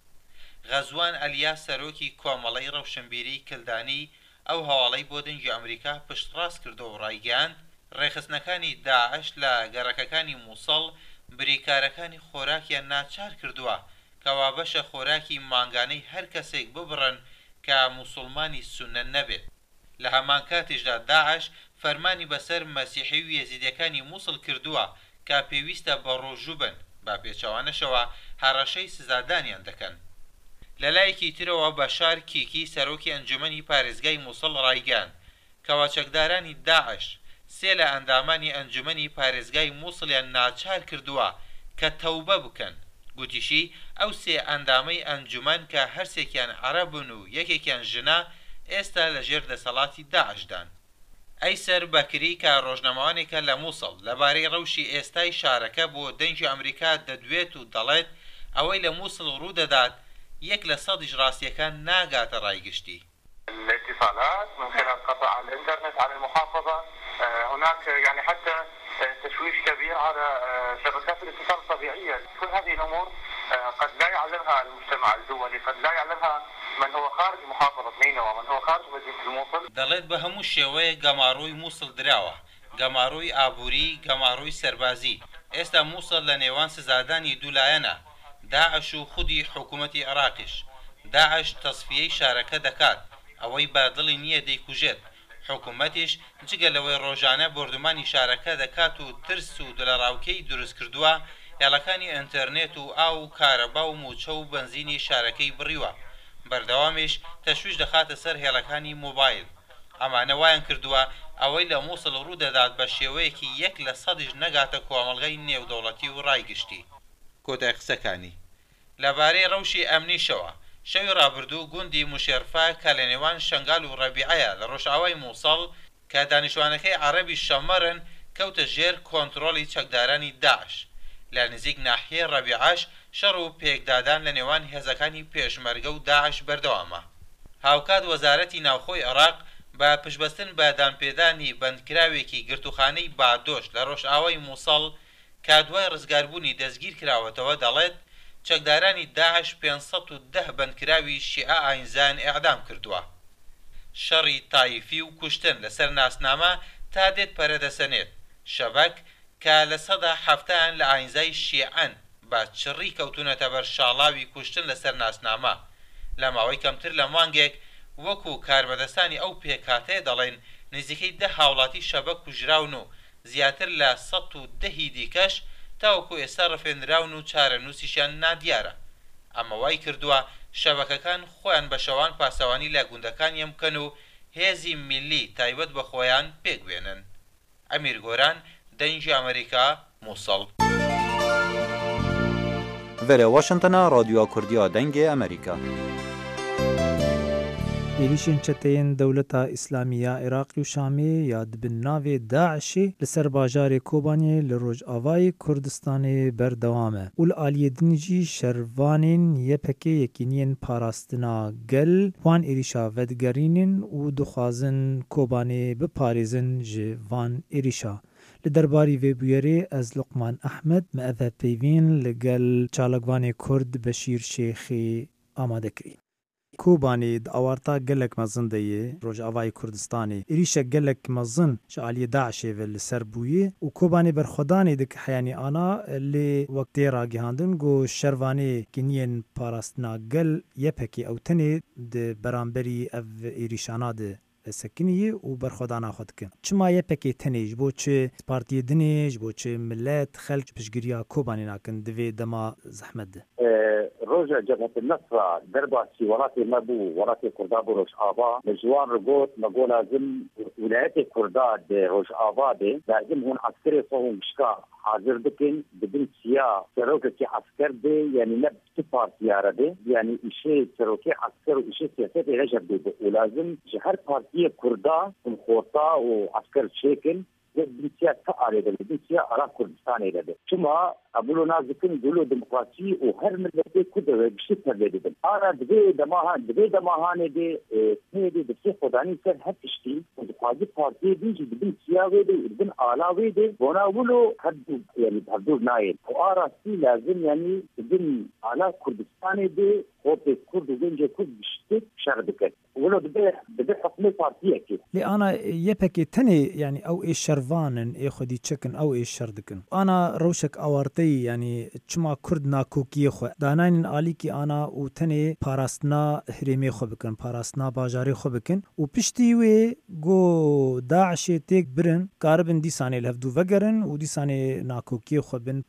غەزوان ئەلیا سەرۆکی کۆمەڵەی ڕەوشنبیری کلدانی ئەو هەواڵەی بۆ دەنگی ئەمریکا پشتڕاست کردو و ڕایگەاند ڕێخستنەکانی داعش لە گەڕەکەکانی مووسڵ بریکارەکانی خۆراکیان ناچار کردووە کەوا بەشە خۆراکی مانگانەی هەر کەسێک ببڕن کە موسڵمانی سونە نەبێت. لە هەمان کاتیشدا داعش فەرمانی بەسەر مەسیحی و یەزیدیەکانی مووسڵ کردووە کە پێویستە بە ڕۆژوو بن با پێچەوانەشەوە هەڕەشەی سزادانیان دەکەن. لە لایەکی ترەوە بەشار کیکی سەرۆکی ئەنجومەنی پارێزگای مووسڵ ڕایگەاند کەوا چەکدارانی داعش سێ لە ئەندامانی ئەنجومەنی پارێزگای مووسڵیان ناچار کردووە کە تەوبە بکەن. گوتیشی ئەو سێ ئەندامەی ئەنجومەن کە هەرسێکیان عەرەبن و یەکێکیان ژنا ئێستا لە ژێر دەسەڵاتی داعشدان. ئەی سەر بەکری کە ڕۆژنەماوانێکە لە مووسڵ لەبارەی ڕەوشی ئێستای شارەکە بۆ دەنگی ئەمریکا دەدوێت و دەڵێت ئەوەی لە مووسڵ ڕوودەدات یەک لە سەدیش ڕاستیەکان ناگاتە ڕایگشتی. الاتصالات من خلال قطع الانترنت على المحافظة هناك يعني حتى تشويش كبير على شبكات الاتصال الطبيعية. كل هذه الأمور قد لا يعلمها المجتمع الدولي، قد لا يعلمها من هو خارج محافظة نينوى ومن هو خارج مدينة الموصل. دەڵێت بە هەموو شێوەیە گەماڕووی مووسڵ دراوە، گەماڕووی ئابووری، گەماڕووی سەربازی. ئێستا مووسڵ لە نێوان سزادانی دوولایەنە. داعش و خودی حکوومەتی عێراقیش. داعش تەسفیەی شارەکە دەکات، ئەوەی بادڵی نییە دەیکوژێت. حکوومەتیش جگە لەوەی ڕۆژانە بردومانی شارەکە دەکات و ترس و دلەڕاوکەی دروست کردووە هێڵەکانی ئینتەرنێت و ئاو و کارەبا و موچە و بنزینی شارەکەی بڕیوە. بەردەوامیش تەشویش دەخاتە سەر هێڵەکانی مۆبایل. ئەمانە وایان کردووە ئەوەی لە مووسڵ ڕوو دەدات بە شێوەیەکی یەک لە سەدیش نەگاتە کۆمەڵگەی نێودەوڵەتی و ڕایگشتی. کۆتای قسەکانی لەبارەی ڕەوشی ئەمنیشەوە شەوی ڕابردوو گوندی موشێرفا کە لە نێوان شەنگال و ڕەبیعەیە لە ڕۆژئاوای مووسڵ کە دانیشتوانەکەی عەرەبی شەمەرن کەوتە ژێر کۆنتڕۆڵی چەکدارانی داعش. لە نزیک ناحیەی ڕەبیعەش شەڕ و پێکدادان لە نێوان هێزەکانی پێشمەرگە و داعش بەردەوامە. هاوکات وەزارەتی ناوخۆی عێراق بە پشبەستن بە دانپێدانی بەندکراوێکی گرتوخانەی بادۆش لە ڕۆژئاوای مووسڵ کە دوای ڕزگاربوونی دەستگیر کراوەتەوە دەڵێت چەکدارانی داعش پێنج سەد و دە بەندکراوی شیعە ئاینزان ئیعدام کردووە. شەڕی تایفی و کوشتن لەسەر ناسنامە تا دێت پەرەدەسەنێت. شەبەک کە لە سەدا هەفتەیان لە ئاینزای شیعەن بە چڕی کەوتونەتە بەر شاڵاوی کوشتن لەسەر ناسنامە. لە ماوەی کەمتر لە مانگێک وەکو کاربەدەستانی ئەو پێکاتەیە دەڵێن نزیکەی دە هاوڵاتی شەبەک کوژراون و زیاتر لە سەد و دەهی دیکەش تاوەکو ئێستا ڕفێنراون و چارە نووسیشیان نادیارە. ئەمە وای کردووە شەبەکەکان خۆیان بە شەوان پاسەوانی لە گوندەکانیان بکەن و هێزی میلی تایبەت بە خۆیان پێکبێنن. ئەمیر گۆران دەنگی ئەمریکا مووسڵ. Vere Washington'a Radyoya Kurdiya Dengê Amerîka. ێریشên çeteyên Dewleta Îslamî ya Iraqê û Şamê ya dibin navê Daişê li ser bajarê Kobaniyê li Rojavayê Kurdistanê berdewam e û li aliyê din jî şervanên yepekê yekîniyên parastina gel wan êrişa vedigerînin û dixwazin Kobanê biparêzin ji van êrişa. Li derbarî vê bûyerê ez Luqman Ehmed me ev peyvîn li gel çalakvanê Kurd Beşîr Şêxê amade kirî. Kobanê di awarta gelek mezin de yê Rojavayê Kurdistanê êrişek gelek mezin ji aliyê Daişê ve li ser bûyê û Kobanê berxwedanê dike heyanî ana lê wek tê ragihandin got şervanê kiniyên parastina gel yepekê ew tenê di beramberî ev êrîşana de sekiniyê û berxwedana xwe dikin. Çima yepekê tenê ji bo çi partiyê dinê ji bo çi millet xelk piştgiriya Kobanê nakin divê dema zehmet de. روجا جبهة النصرة دربا في ولاتي مبو ولاتي كرداب روج آبا مجوان رجوت مقول لازم ولايات كرداد روج آبا دي لازم هون عسكري صوم مشكا حاضر بكن بدون سيا سروكي عسكر دي يعني نبت بارتيارة دي يعني إشي سروكي عسكر وإشي سياسات رجب دي ولازم جهر بارتية كردا الخوطة وعسكر شيكن بالسياسة فعالة بالسياسة على كردستان إلى ثم أقولوا نازكين قولوا ديمقراطي وهر من الذي كده بشكل جديد. أنا دبي دماها دبي دماها ندي هذي بس خداني سر هتشتي وتقاضي بارتي بيجي بالسياسة ودي بدن آلا ودي وانا أقولوا هدو يعني هدو نايل وأرى سي لازم يعني بدن على كردستان دي هو بكرد وبنجي كرد بشتى شغلك ولو دبي دبي حكم بارتي أكيد. لأنا يبكي تاني يعني أو إيش شرفانن إخدي تشكن أو إيش شردكن. أنا روشك أورتي يعني چما كرد ناكوكي خو داناين آليكي أنا و تاني پاراستنا هرمي خو بكن پاراستنا باجاري خو بكن و پشتي وي گو داعشي تيك برن قاربن دي ساني لهفدو وگرن و دي ساني ناكوكي خو بن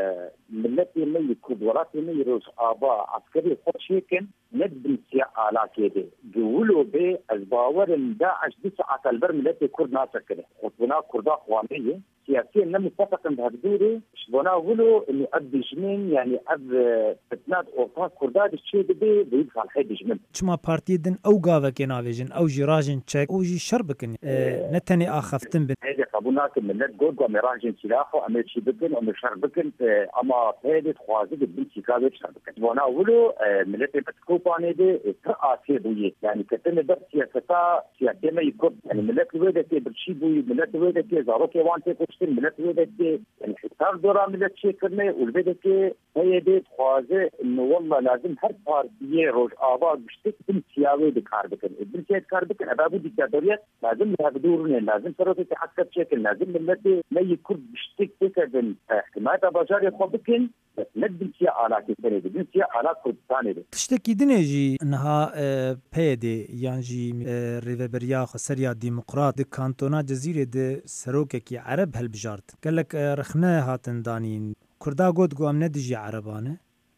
ملتي ملي كرد ولاتي ملي روز آبا عسكري خو شيكن ند بالسيا آلا كده جولو بي أزباور داعش دي ساعة البر ملتي كرد ناسا كده خطبنا كردا خوانية سياسيا لم يتفقن بهالدوري شبونا ولو انه اب جنين يعني اب فتنات اوطا كرداد الشيء بي بيدخل حد جنين شما بارتي دن او غاوه كنافيجن او جراجن تشيك او جي شربكن اه نتني اخفتن بن هذه قبولات من نت جود ومراجن سلاخو امر شي بكن او شربكن اما هذه خوازي بالتي كاوي شربكن شبونا ولو ملت بتكوباني دي تراسي بوي يعني كتن بس سياسه سياسه ما يكون يعني ملت ويده بالشي بوي ملت ويده زاروكي وانتي ملت ويدك يعني حتى دورا ملت شكرنا والبدك هي دي خوازه انه والله لازم هر بارتيه روج آبا بشتك بالسياوي بكاربكن بالسياوي بكاربكن ابابو ديكتاتوريات لازم يهدورون لازم سروتي تحكر شكل لازم ملت ما يكون بشتك تكدن احتمالات باجاري خوبكن ند بالسياوي على كثير بالسياوي على كردستان دي تشتكي دنيجي انها بيدي يعني ريفبريا خسريا ديمقراط دي كانتونا جزيره دي سروكي عرب هالبجارت قال لك رخنا هاتن دانين كردا قد قوام ندجي عربانه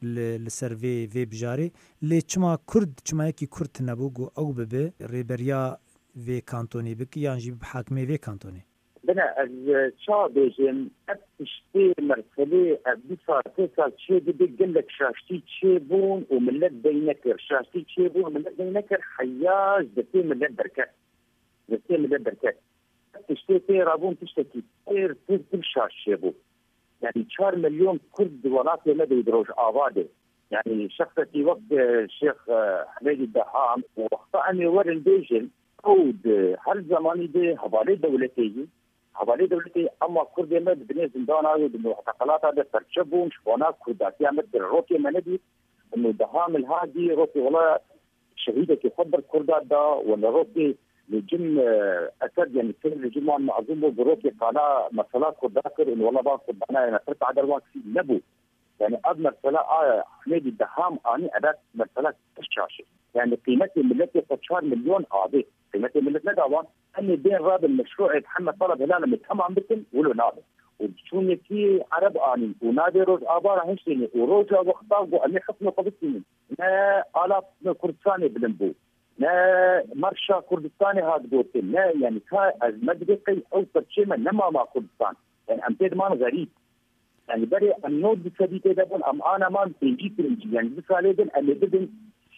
لسرفي في بجاري لي چما كرد چما يكي كرد نبوغو او ببه ريبريا في كانتوني بك يعني بحاكمي في كانتوني بنا الشعبيجن ابتشتي مرسلي ابدفع تسال شي دي قال لك شاشتي تشيبون وملت بينكر شاشتي تشيبون وملت بينكر حياج دتي ملت بركات دتي ملت بركات تشتكي رابون تشتكي كثير كثير شاش شبو يعني شهر مليون كرد ولاتي ما بيدروج آباده يعني شخصتي وقت الشيخ حميد الدهام وقطعني ور البيجن عود هر زماني دي حوالي دولتي حوالي دولتي اما كرد ما بدني زندان هذا بالمعتقلات هذا ترشبون شبونا كرداتي عمد الروكي ما ندي انه دهام الهادي روكي والله شهيدك يخبر كردات دا ولا روكي لجم أكد يعني كل الجماعة المعظومة بروكي قناة مسألة كرداكر إنه والله بقى كردانا أنا فرت عدل واقع في نبو يعني أب مسألة آه حميد الدهام أني أداة مسألة الشاشة يعني قيمتي ملتي فتشار مليون عادي قيمتي ملتنا دعوان أني بين راب المشروع محمد طلب هلال متهم عم بكن ولو نابل وشون يكي عرب آني ونادي روز آبارة هشتيني وروجا وخطاق وأني حسنه قبطيني ما آلاف كردستاني بلنبو لا مرشا كردستاني هاد بوتين لا يعني كا المدرقي أو ترشيمة نما ما كردستان يعني أمتد مان غريب يعني بري النود بسبيته دبن أم أنا مان تنجي تنجي يعني بساليدن اللي بدن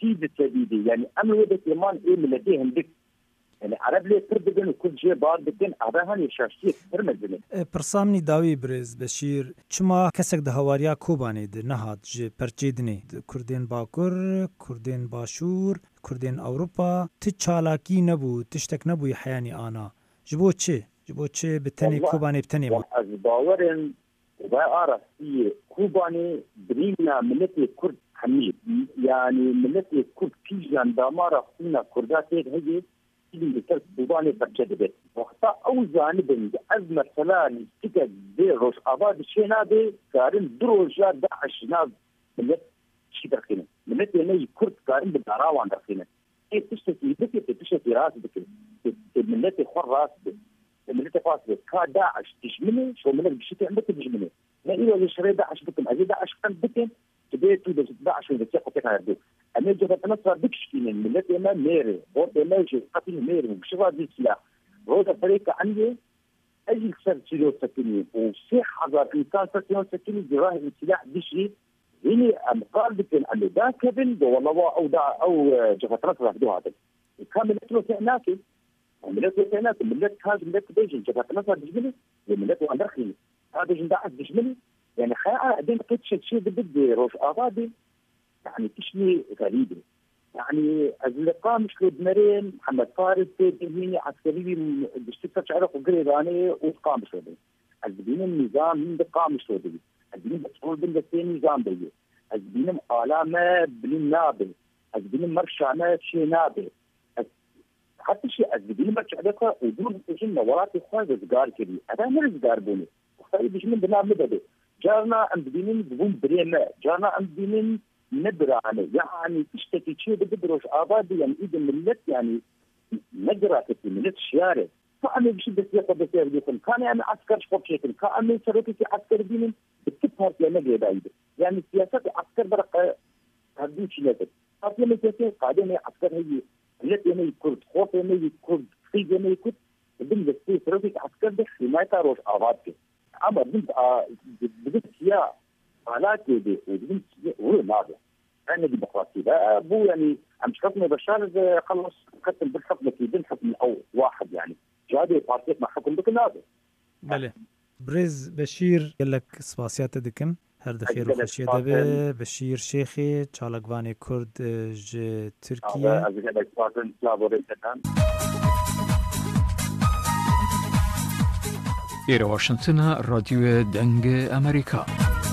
تشديد السديدي يعني أمر وده كمان إيه ملتي هندك يعني عرب لي ترددن وكل شيء باردكن عربها يشاشتي فرمزني پرسامنی داوی برز بشیر چما کسک ده هواریا کوبانی ده نهاد ج پرچیدنی کردین باکور کردین باشور کردین اوروپا تچالاکی نبو تشتک نبو حیانی آنا جبو چه جبو چه بتنی کوبانی بتنی ما از باورن و أعرف في كوباني برينا ملتي كرد حميد يعني ملتي كرد كيجان دامارة فينا كردات هيك اللي كرد كوباني برجدبت وقتا أو جانب أزمة سلالي تكا دي روش أباد الشينا دي كارن دروجا داعش ناز ملت شي درخينا ملتي ني كرد كارن بالدراوان درخينا ايه تشتكي بكي تشتكي راس بكي ملتي خور راس بكي ملتي فاصلة كا داعش تجمني شو ملك بشتي عندك تجمني ما إيه اللي شري داعش بكم أزيد داعش كان بكم تبيتو ده داعش اللي تيقو تيقو هردو أنا جبت نصر بكشكين ملت إما ميري بورد إما يجي قتل ميري وبشغل دي سلاح روضة فريقة عندي أجل سر تلو سكيني وسيح حضر إنسان سكيني سكيني جراهي السلاح بشي هني أمقال بكين أنه دا كبن دو والله أو دا أو جبت نصر هدو هذا كان ملت له سعناكي ملت له سعناكي ملت هاج ملت بيجي جبت نصر بجملي وملت له أندرخيني هذا جنداعس بجملي يعني خيار بعدين كتشت شيء بدي روش آبادي يعني تشني غريبة يعني اللقاء مش لدمرين محمد فارس تيجيني عسكري بشتكت عرق وقريباني وقام مش لدي الدين النظام من قام مش لدي الدين بتقول بالثاني نظام بيجي الدين علامة بالنابل الدين مرشعنا شيء نابل حتى شيء الدين مرشع لك ودون تجينا وراتي خالد زجار كذي هذا مر زجار بوني وخلي بيجي بنا مدده جارنا عند دينين زبون بريمة جارنا عند دينين نبرانة يعني تشتكي شيء بدروش آبادي يعني إذا ملت يعني نقرأ كتير ملت شيارة كأني بشدة سياسة بسير بيكم كان أنا عسكر شوف شكل كأني شركة عسكر دينين بتكبر في نقرأ بعيد يعني سياسة عسكر برق هدوء شيء لازم هذه السياسة قاعدين عسكر هي ملت يعني كرد خوف يعني كرد خيج يعني كرد بدل بس شركة عسكر ده حماية روش آبادي أما بدل بدل سيا حالات دي بدل هو ناضي أنا ديمقراطية ده أبو يعني عم شكلنا بشار خلص ختم بالحكم في بالحكم أو واحد يعني جادي بارتيت مع حكم بك ناضي بله برز بشير يلك سباسيات دكن هر دخير وخشية دبه بشير شيخي چالقواني كرد ج تركيا إيرا واشنطن راديو دنگ أمريكا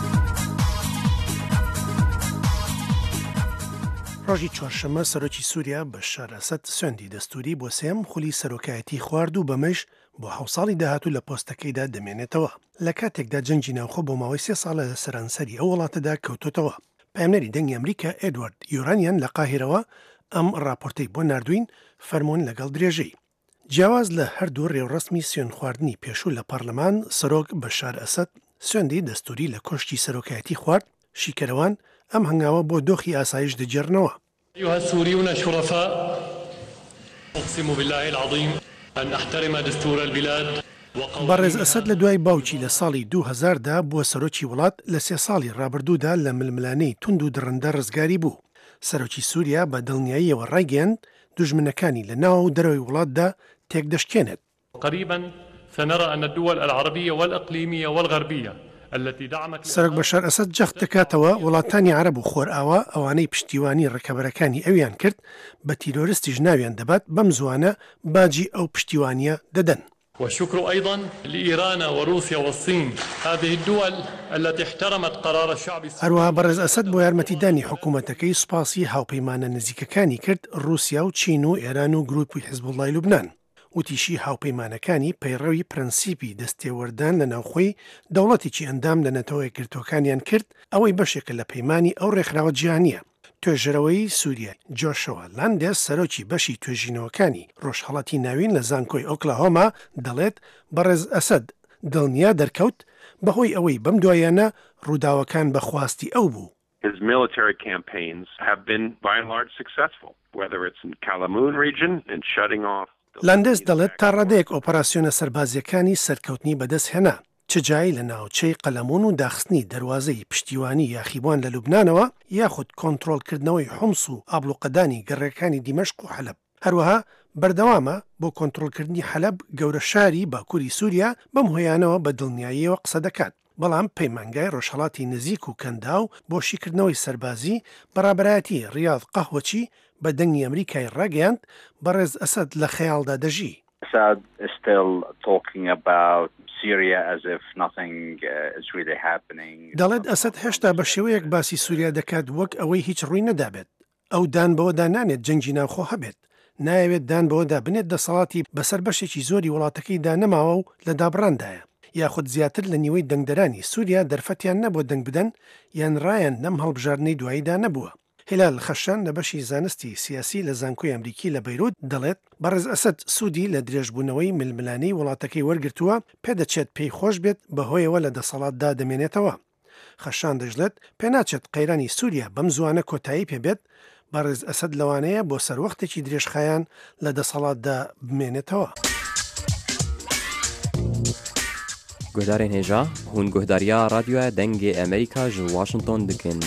ڕۆژی چوارشەمە سەرۆکی سووریا بەشار ئەسەد سوێندی دەستوری بۆ سێم خولی سەرۆکایەتی خوارد و بەمەش بۆ حەوت ساڵی داهاتوو لە پۆستەکەیدا دەمێنێتەوە لە کاتێکدا جەنگی ناوخۆ بۆ ماوەی سێ ساڵە لە سەرانسەری ئەو وڵاتەدا کەوتوتەوە. پامنەری دەنگی ئەمریکا ئێدوارد یۆرانیان لە قاهیرەوە ئەم ڕاپۆرتەی بۆ نردوین فەرمۆن لەگەڵ درێژەی. جیاواز لە هەردوو ڕێوڕسمی سوێن خواردنی پێشوو لە پەرلەمان سەرۆک بەشار ئەسەد سوێندی دەستوری لە کۆشتی سەرۆکایەتی خوارد شیکەرەوان ئەم هەنگاوە بۆ دۆخی ئاسایش دەجێڕنەوە. أيها السوريون الشرفاء أقسم بالله العظيم أن أحترم دستور البلاد بەڕێز ئەسەد لە دوای باوکی لە ساڵی دوو هەزاردا بووە سەرۆکی وڵات لە سێ ساڵی ڕابردوودا لە ململانەی تونند و درڕندە ڕزگاری بوو. سەرۆکی سووریا بە دڵنیاییەوە ڕایگەیاند دوژمنەکانی لە ناو و دەرەوەی وڵاتدا تێک دەشکێنێت. قريبا سنرى أن الدول العربية والإقليمية والغربية سەرۆک بەشار ئەسەد جەخت دەکاتەوە وڵاتانی عەرەب و خۆرئاوا ئەوانەی پشتیوانی ڕێکەبەرەکانی ئەویان کرد بە تیرۆریستیش ناویان دەبات بەم زوانە باجی ئەو پشتیوانیە دەدەن. والشكر أيضا لإيران وروسيا والصين هذه الدول التي احترمت قرار الشعب هەروەها بەڕێز ئەسەد بۆ یارمەتیدانی حکوومەتەکەی سوپاسی هاوپەیمانە نزیکەکانی کرد رووسیا و چین و ئێران و گروپی حیزبوڵڵای لوبنان. وتیشی هاوپەیمانەکانی پەیڕەوی پرەنسیپی دەستێوەردان لە ناوخۆی دەوڵەتێکی ئەندام دەنێتەوە یەکگرتوەکانیان کرد ئەوەی بەشێکە لە پەیمانی ئەو ڕێکخراوە جیهانیە. توێژەرەوەی سووریا جۆشەوە لاندێس سەرۆکی بەشی توێژینەوەکانی ڕۆژهەڵاتی ناوین لە زانکۆی ئۆکلاهۆما دەڵێت بەڕێز ئەسەد دڵنیا دەرکەوت بەهۆی ئەوەی بەم دوایانە ڕووداوەکان بەخواستی ئەو بوو. His military campaigns have been by and large successful, whether it's in Kalamun region and shutting off لاندێس دەڵێت تا ڕادەیەک ئۆپەراسیۆنە سەربازیەکانی سەرکەوتنی بەدەست هێنا چجای لە ناوچەی قەلەمون و داخستنی دەواازەی پشتیوانی یاخیبوان لە لوبنانەوە یاخود کۆنتترۆلکردنەوەی حومس و ئابلوقەدانی گەڕێکانی دیمەشق و حەلب. هەروەها بەردەوامە بۆ کۆنتترۆلکردنی حەلب گەورە شاری باکووری سووریا بەم هۆیانەوە بە دڵنیاییەوە قسە دەکات. بەڵام پەیمانگای ڕۆژهەڵاتی نزیک و کەندا و بۆشیکردنەوەی سەربازی بەڕابەتی ڕیاض قەهوەچی بە دەنگی ئەمریکای ڕاگەیاند بەڕێز ئەسەد لە خەیاڵدا دەژی. Assad is still talking about Syria as if nothing uh, is really happening. دەڵێت ئەسەد هێشتا بە شێوەیەک باسی سووریا دەکات وەک ئەوەی هیچ ڕووی نەدابێت. ئەو دان بەوەدا نانێت جەنگی ناوخۆ هەبێت. نایەوێت دان بەوەدا بنێت دەسەڵاتی بەسەر بەشێکی زۆری وڵاتەکەیدا نەماوە و لە دابڕاندایە. یاخود زیاتر لە نیوەی دەنگدەرانی سووریا دەرفەتیان نەبوو دەنگ بدەن یان ڕایان نەم هەڵبژارنەی دواییدا نەبووە. هلال خەشان لە بەشی زانستی سیاسی لە زانکۆی ئەمریکی لە بەیروت دەڵێت بەڕێز ئەسەد سوودی لە درێژبوونەوەی ململانەی وڵاتەکەی وەرگرتووە پێدەچێت پێی خۆش بێت بەهۆیەوە لە دەسەڵاتدا دەمێنێتەوە. خەشان دەژڵێت پێناچێت قەیرانی سووریا بەم زوانە کۆتایی پێبێت بەڕێز ئەسەد لەوانەیە بۆ سەروەختێکی درێژخایان لە دەسەڵاتدا بمێنێتەوە. گۆدارên hêja hûn guhdariya radyoya dengê Amerîka ji Washington dikin.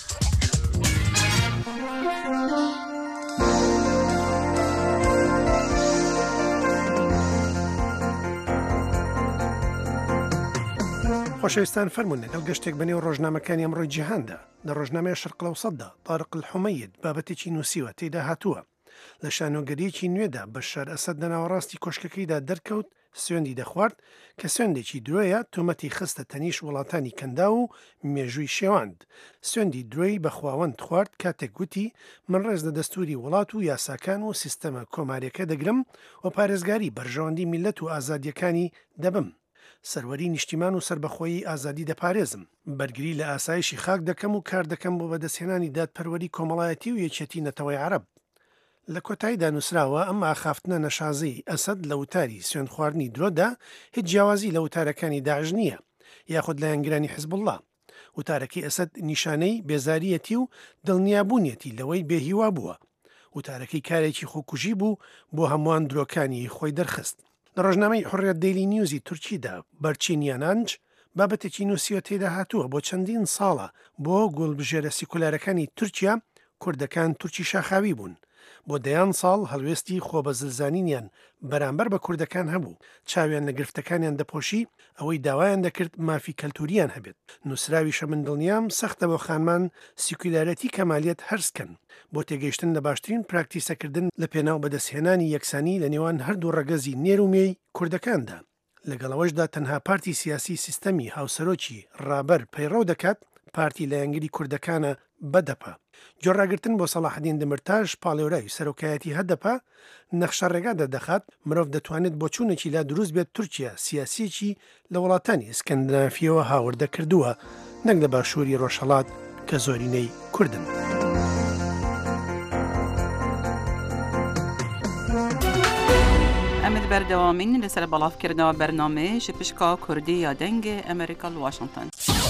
خۆشەویستان فەرمونێت لەگەڵ گەشتێک بەنێو ڕۆژنامەکانی ئەمڕۆی جیهاندا لە ڕۆژنامەیە شەرق لەوسەددا تارق الحومەید بابەتێکی نووسیوە تێدا هاتووە لە شانۆگەریەکی نوێدا بەشار ئەسەد لە ناوەڕاستی کۆشکەکەیدا دەرکەوت سوێندی دەخوارد کە سوێندێکی درۆیە تۆمەتی خستە تەنیش وڵاتانی کەندا و مێژووی شێواند. سوێندی درۆی بە خواوەند خوارد کاتێک گوتی من ڕێز لە دەستوری وڵات و یاساکان و سیستەمە کۆماریەکە دەگرم و پارێزگاری بەرژەوەندی میلەت و ئازادیەکانی دەبم. سەروەری نیشتیمان و سربەخۆیی ئازادی دەپارێزم. بەرگری لە ئاسایشی خاک دەکەم و کار دەکەم بۆ بەدەستهێنانی دادپەروەری کۆمەڵایەتی و یەکێتی نەتەوەی عەرەب. لە کۆتاییدا نووسراوە ئەم ئاخافتنە نەشازەی ئەسەد لە وتاری سوێن خواردنی درۆدا هیچ جیاوازی لە وتارەکانی داعش نییە یاخود لە یانگرانی حیزب الله. وتارەکەی ئەسەد نیشانەی بێزاریەتی و دڵنیابوونیەتی لەوەی بێهیوا بووە. وتارەکەی کارێکی خۆکوژی بوو بۆ هەمووان درۆکانی خۆی دەرخست. لە ڕۆژنامەی حڕیەت دەیلی نیوزی تورکیدا بەرچینیانانج بابەتێکی نووسیوە تێدا هاتووە بۆ چەندین ساڵە بۆ گوڵبژێرە سیکولارەکانی تورکیا کوردەکان تورکی شاخاوی بوون. بۆ دەیان ساڵ هەڵوێستی خۆ بە زلزانینیان بەرامبەر بە کوردەکان هەبوو. چاویان لە گرفتەکانیان دەپۆشی ئەوەی داوایان دەکرد مافی کەلتوریان هەبێت. نووسراویشە من دڵنیام سەختە بۆ خانمان سیکولارەتی کەمالیەت هەرسکەن بۆ تێگەیشتن لە باشترین پراکتیسەکردن لە پێناو بەدەستهێنانی یەکسانی لە نێوان هەردوو ڕەگەزی نێرومێی کوردەکاندا. لەگەڵەوەشدا تەنها پارتی سیاسی سیستەمی هاوسەرۆکی ڕابەر پەیڕەو دەکات پارتی لە یانگری کوردەکانە بەدەپە. جۆڕاگرتن بۆ سەلاحەدین دمرتاژ پاڵێورای سەرۆکایەتی هەدەپە نەخشە ڕێگادا دەخات مرۆڤ دەتوانێت بۆ چوونێکی لا دروست بێت تورکیا سیاسیەکی لە وڵاتانی ئسکەندنافیەوە هاوردە کردووە نەک لە باشووری ڕۆژهەڵات کە زۆرینەی کوردن. ئەمد بەردەوامین لەسەر بەڵافکردنەوە بەرنامەیە ji pişka Kurdî ya dengê Amerîka li Washington.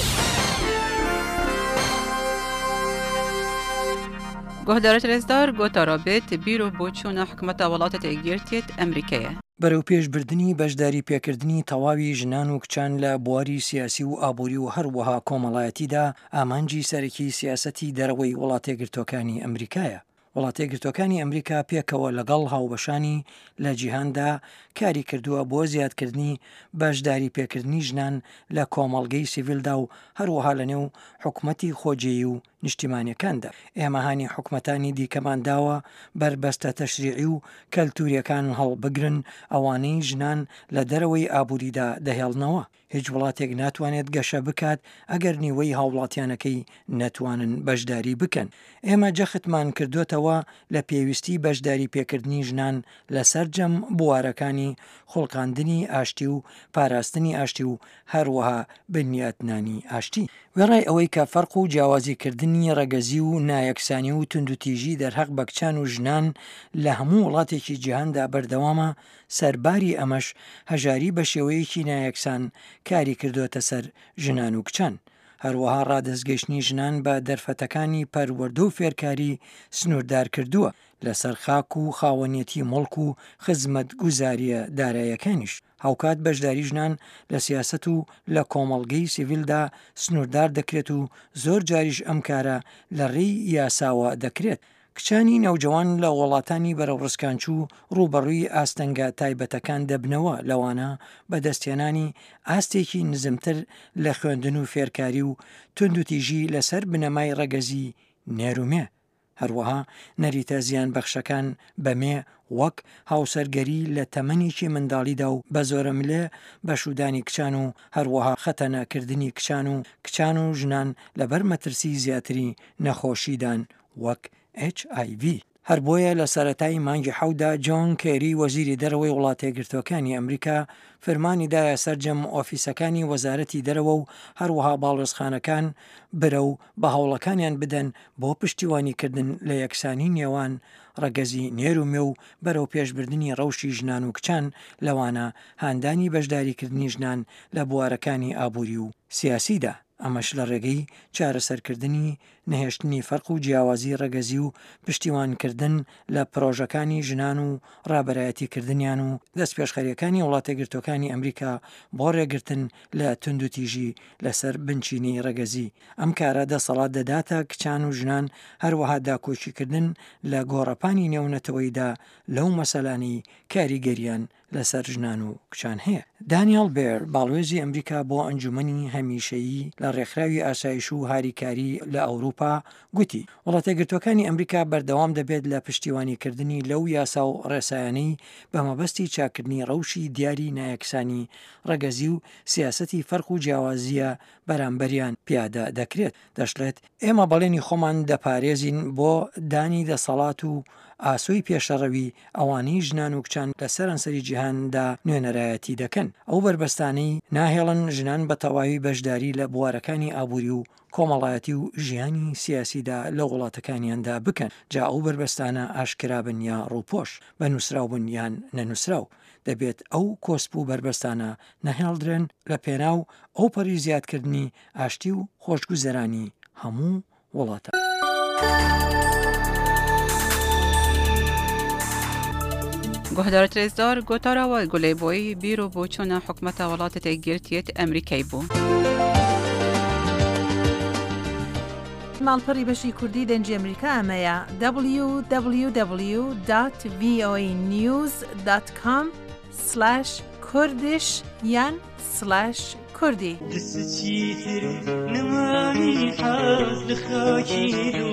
گۆهدارە رێزدار گۆتا رابێت بیرۆ بۆ چوونە حکومەتە وڵاتە تێگیرتێت ئەمریکایە. بەرەو پێشبردننی بەشداری پێکردنی تەواوی ژنان و کچان لە بواری سیاسی و ئابووری و هەروەها کۆمەڵایەتیدا ئامانجی سەرەکی سیاسەتی دەرەوەی وڵاتێگرتوەکانی ئەمریکایە. وڵاتێگرتوەکانی ئەمریکا پێکەوە لەگەڵ هاوبەشانی لە جیهاندا کاری کردووە بۆ زیادکردنی بەشداری پێکردنی ژنان لە کۆمەڵگەی سیڤیلدا و هەروەها لە نێو حکومەتی خۆجێی و نیشتیمانیەکاندا. ئێمەهانی حکومەتانی دیکەمان داوە بربەستە تەشریعی و کەلتوریەکان هەڵبگرن ئەوانەی ژنان لە دەرەوەی ئابووریدا دەهێڵنەوە. هیچ وڵاتێک ناتوانێت گەشە بکات ئەگەر نیوەی هاوڵاتیانەکەی نەتوانن بەشداری بکەن. ئێمە جەختمان کردوێتەوە لە پێویستی بەشداری پێکردنی ژنان لە سەرجەم بوارەکانی خوڵقاندنی ئاشتی و پاراستنی ئاشتی و هەروەها بنیاتنانی ئاشتی. وێڕای ئەوەی کە فەرق و جیاوازیکردنی ڕەگەزی و نایەکسانی و توندوتیژی دەرهەق بە کچان و ژنان لە هەموو وڵاتێکی جیهاندا بەردەوامە سەرباری ئەمەش هەژاری بە شێوەیەکی نایەکسان کاری کردوتە سەر ژنان و کچان. هەروەها ڕادەستگەیشتنی ژنان بە دەرفەتەکانی پەروەردە و فێرکاری سنووردار کردووە لەسەر خاک و خاوەنیەتی مڵک و خزمەت گوزاریە داراییەکانیش. هاوکات بەشداری ژنان لە سیاست و لە کۆمەڵگەی سیڤیلدا سنووردار دەکرێت و زۆر جاریش ئەم کارە لە ڕێی یاساوە دەکرێت. کچانی نەوجەوان لە وڵاتانی بەرەوڕسکانچوو ڕوبەڕووی ئاستەنگە تایبەتەکان دەبنەوە لەوانە بەدەستێنانی ئاستێکی نزمتر لە خوێندن و فێرکاری و توندوتیژی لەسەر بنەمای ڕەگەزی نێرومێ. هەروەها نەریتە زیان بەخشەکان بەمێ وەک هاوسەرگەری لە تەمەنێکی منداڵیدا و بە زۆرەملێ بەشودانی کچان و هەروەها خەتەنەکردنی کچان و کچان و ژنان لەبەر مەترسی زیاتری نەخۆشیدان وەک ئەچ ئای ڤی. هەر بۆیە لە سەرەتای مانگی حەودا جۆن کێری وەزیری دەرەوەی وڵاتە یەکگرتووەکانی ئەمریکا فەرمانیدایە سەرجەم ئۆفیسەکانی وەزارەتی دەرەوە و هەروەها باڵۆزخانەکان برە و بە هەوڵەکانیان بدەن بۆ پشتیوانیکردن لە یەکسانی نێوان ڕەگەزی نێرومێ و بەرەو پێشبردننی ڕەوشی ژنان و کچان لەوانە هاندانی بەشداریکردنی ژنان لە بوارەکانی ئابووری و سیاسیدا. ئەمەش لە ڕێگەی چارەسەرکردنی نەهێشتنی فەرق و جیاوازی ڕەگەزی و پشتیوانکردن لە پرۆژەکانی ژنان و ڕابەرایەتیکردنیان و دەست پێشخەریەکانی وڵاتە یەکگرتووەکانی ئەمریکا بۆ ڕێگرتن لە توندوتیژی لەسەر بنچینی ڕەگەزی. ئەم کارە دەسەڵات دەداتە کچان و ژنان هەروەها داکۆچیکردن لە گۆڕەپانی نێونەتەوەیدا لەو مەسەلانی کاریگەریان لەسەر ژنان و کچان هەیە. دانیێل بێر باڵوێزی ئەمریکا بۆ ئەنجومەنی هەمیشەیی لە ڕێکخراوی ئاسایش و هاریکاری لە ئەوروپا گوتی وڵاتە یەکگرتووەکانی ئەمریکا بەردەوام دەبێت لە پشتیوانیکردنی لەو یاسا و ڕێسایانەی بە مەبەستی چاکردنی ڕەوشی دیاری نایەکسانی ڕەگەزی و سیاسەتی فەرق و جیاوازیە بەرامبەریان پیادە دەکرێت. دەشڵێت ئێمە بەڵێنی خۆمان دەپارێزین بۆ دانی دەسەڵات و ئاسۆی پێشەڕەوی ئەوانەی ژنان و کچان لە سەرانسەری جیهاندا نوێنەرایەتی دەکەن. ئەو بربەستانەی ناهێڵن ژنان بە تەواوی بەشداری لە بوارەکانی ئابووری و کۆمەڵایەتی و ژیانی سیاسیدا لە وڵاتەکانیاندا بکەن. جا ئەو بربەستانە ئاشکرابن یا ڕووپۆش بە نووسراوبن یان نەنووسراو. دەبێت ئەو کۆسپ و بربەستانە نەهێڵدرێن لە پێناو ئەو پەری زیادکردنی ئاشتی و خۆشگوزەرانی هەموو وڵاتە. گۆهدارە ترێزدار گۆتاراوە گولەیبۆی بیرۆ بۆ چۆنە حکومەتە وڵاتە یەکگرتوویەت ئەمریکای بوو. ماڵپەڕی بەشی کوردی دەنجی ئەمریکا ئەمەیە دبلیو دبلیو دبلیو دات ڤی ئۆ ای نیوز دات کۆم سلاش کوردش یان سلاش کوردی. دەسەچیتر نەمانی حەز لە خاکی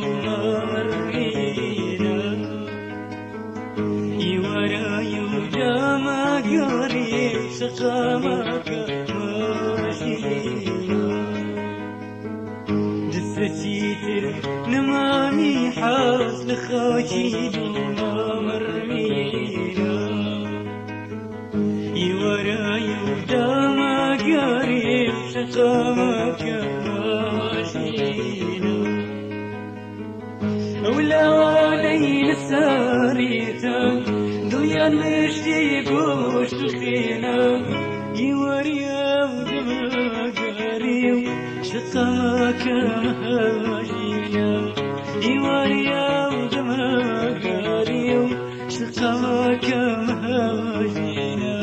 دوومەڕێنە ئیوارای و جاماگەڕێ سەقامەکە مەژینە دەسەچیتر نەمانی حەز لە خاکی دوومەڕێنە ئیوارای و جاماگەڕێ سەقامەکە مەژینە ئەولاوانەی لەسەریتە دڵیان مشتی گۆشت و خێنە ئیوەریە و دەمەگەری و شقاکە مەژینە ئیوەریە و دەمەگەری و شقاکە مەژینە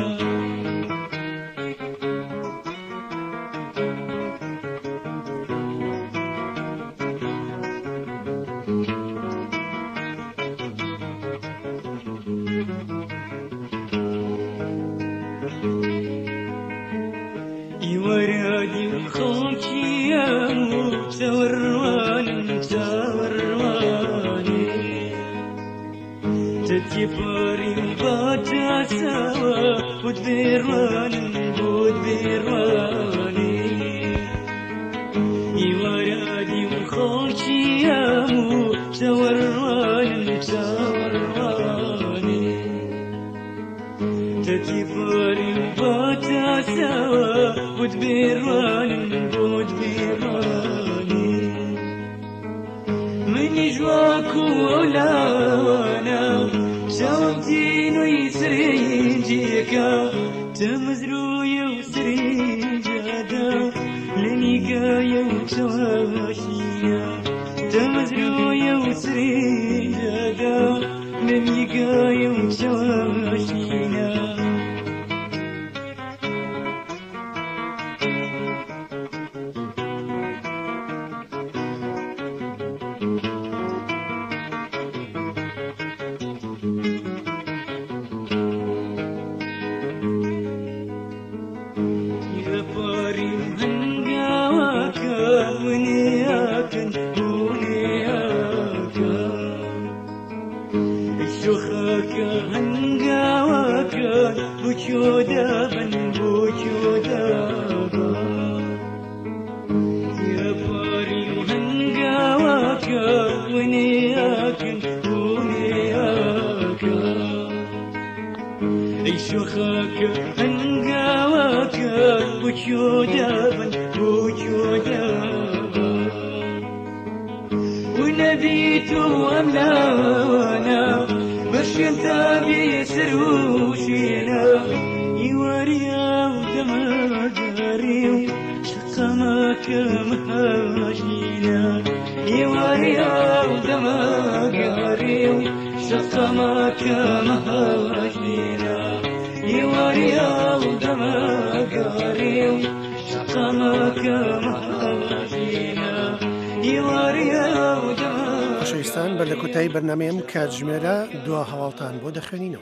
تمزروي وسريجادا لنيقايا ماشية تمزروية وسريدة من يقايا وشاشينا ونبيت أملانا برشن تابي سروشينا يوريا ودماغاري شقمك مهاجينا يوريا ودماغاري شقمك مهاجينا يوريا ودماغاري شقمك مهاجينا يوريا ودماغاري خۆشەویستان بەر لە کۆتایی بەرنمەیەم کاتژمێرە دوا هەواڵتان بۆ دەخوێنینەوە.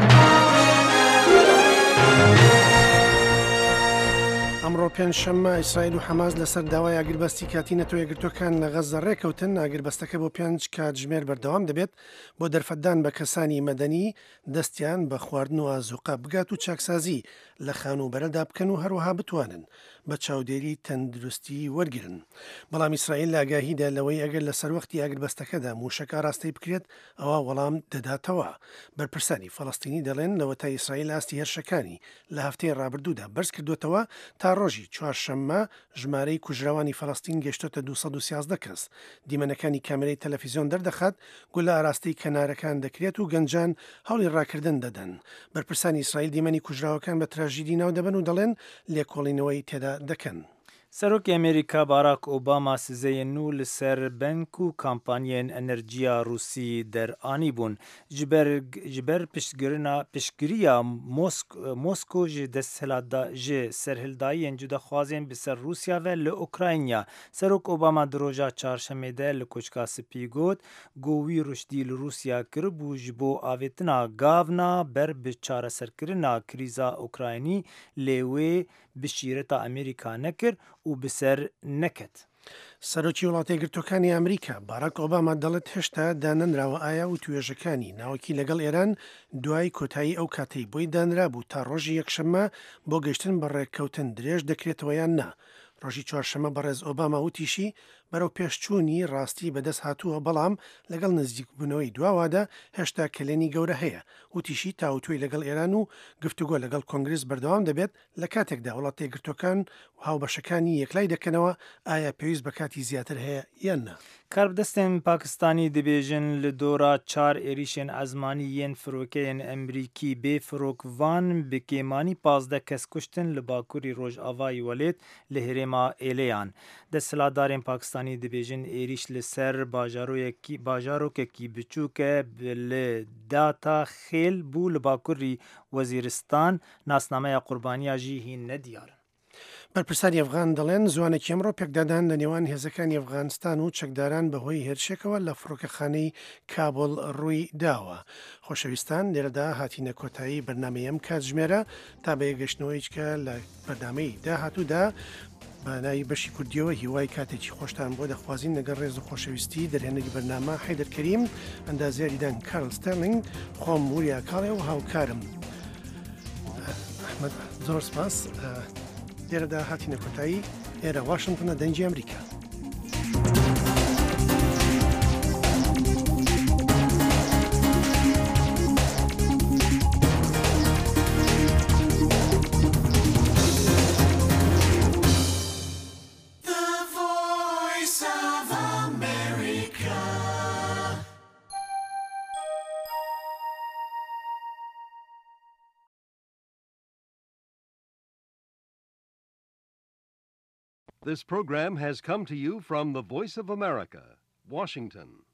ئەمڕۆ پێنجشەممە ئیسرائیل و حەماس لەسەر داوای ئاگربەستی کاتی نەتۆ یەکگرتوەکان لە غەزە ڕێکەوتن. ئاگربەستەکە بۆ پێنج کاتژمێر بەردەوام دەبێت بۆ دەرفەتدان بە کەسانی مەدەنی دەستیان بە خواردن و ئازوقە بگات و چاکسازی لە خانوبەرەدا بکەن و هەروەها بتوانن بە چاودێری تەندروستی وەرگرن. بەڵام ئیسرائیل لە ئاگاهیدا لەوەی ئەگەر لە سەروەختی ئاگربەستەکەدا موشەکە ڕاستی بکرێت ئەوە وەڵام دەداتەوە. بەرپرسانی فەڵەستینی دەڵێن لەوە تا ئیسرائیل ئاستی هێرشەکانی لە هەفتەی ڕابردوودا بەرز کردوێتەوە تا ڕۆژی چوارشەممە ژمارەی کوژراوانی فەڵەستین گەشتۆتە دووسەد و سیازدە کەس. دیمەنەکانی کامێرەی تەلەڤیزیۆن دەردەخات گوڵە ئاراستەی کەنارەکان دەکرێت و گەنجان هەوڵی ڕاکردن دەدەن. بەرپرسانی ئیسرائیل دیمەنی کوژراوەکان بە تراژیدی ناو دەبن و دەڵێن لێکۆڵینەوەی تێدا دەکەن. سەرۆکی ئەمریکا باراک ئۆباما سزەیە نو لەسەر بنک و کامپانیên ئەنەرجیا رووسی دەرئانی بوون ji ber piştgiriya Moskô ji ji serhildayiyên cudexwazên bi ser Rûsya ve li Ukrayna. Serok Obama di roja çarşemê de li koçka spî got got wî rûştî li Rûsya kiribû ji bo avêtina gavna ber bi çareserkirina krîza Ukraynî lê wê bi şîreta Amerîka nekir û bi ser neket. سەرۆکی وڵاتی یەکگرتوەکانی ئەمریکا باراک ئۆباما دەڵێت هێشتا دانەنراوە ئایا و توێژەکانی ناوەکی لەگەڵ ئێران دوای کۆتایی ئەو کاتەی بۆی دانرا بوو تا ڕۆژی یەکشەممە بۆ گەشتن بە ڕێککەوتن درێژ دەکرێتەوە یان نا. ڕۆژی چوارشەمە بەڕێز ئۆباما وتیشی بەرەو پێشچوونی ڕاستی بەدەست هاتووە بەڵام لەگەڵ نزیک بوونەوەی دواوادا هێشتا کلێنی گەورە هەیە. وتیشی تاوتوی لەگەڵ ئێران و گفتوگۆ لەگەڵ کۆنگرس بەردەوام دەبێت لە کاتێکدا وڵاتی یەکگرتوەکان و هاوبەشەکانی یەکلای دەکەنەوە ئایا پێویست بە کاتی زیاتر هەیە یان نا. کاربدەستên Pakistanî dibêjin li dora çar êrişên ezmanî yên firokeyên Emerîkî bê firokvan bi kêmanî pazdeh kes kuştin li bakurî Rojavayê Welêt li herêma Êlêyan. Desthilatdarên Pakistanî dibêjin êriş li ser bajarokekî biçûk e li data xêl bû li bakurî Wezîristan. Nasnameya qurbaniya jî hîn nediyar. بەرپرسانی ئەفغان دەڵێن زوانێکی ئەمڕۆ پێکدادان لە نێوان هێزەکانی ئەفغانستان و چەکداران بەهۆی هێرشێکەوە لە فڕۆکەخانەی کابل ڕووی داوە. خۆشەویستان لێرەدا هاتیینە کۆتایی بەرنمەیەم کاتژمێرە تا بە یەگەشتنەوەیچکە لە بەردامەی داهاتوودا بەناوی بەشی کوردیەوە هیوای کاتێکی خۆشتان بۆ دەخوازیین لەگەڵ ڕێز و خۆشەویستی دەرهێنەری بەرنامە حیدەرکەریم ئەندازیاریدان کارل ستەرلینگ خۆم وریا کاڵێ و هاوکارم ئەحمەد زۆر سپاس. لێرەدا هاتیینە کۆتایی ئێرە واشنگتنە دەنگی ئەمریکا. This program has come to you from the Voice of America, Washington.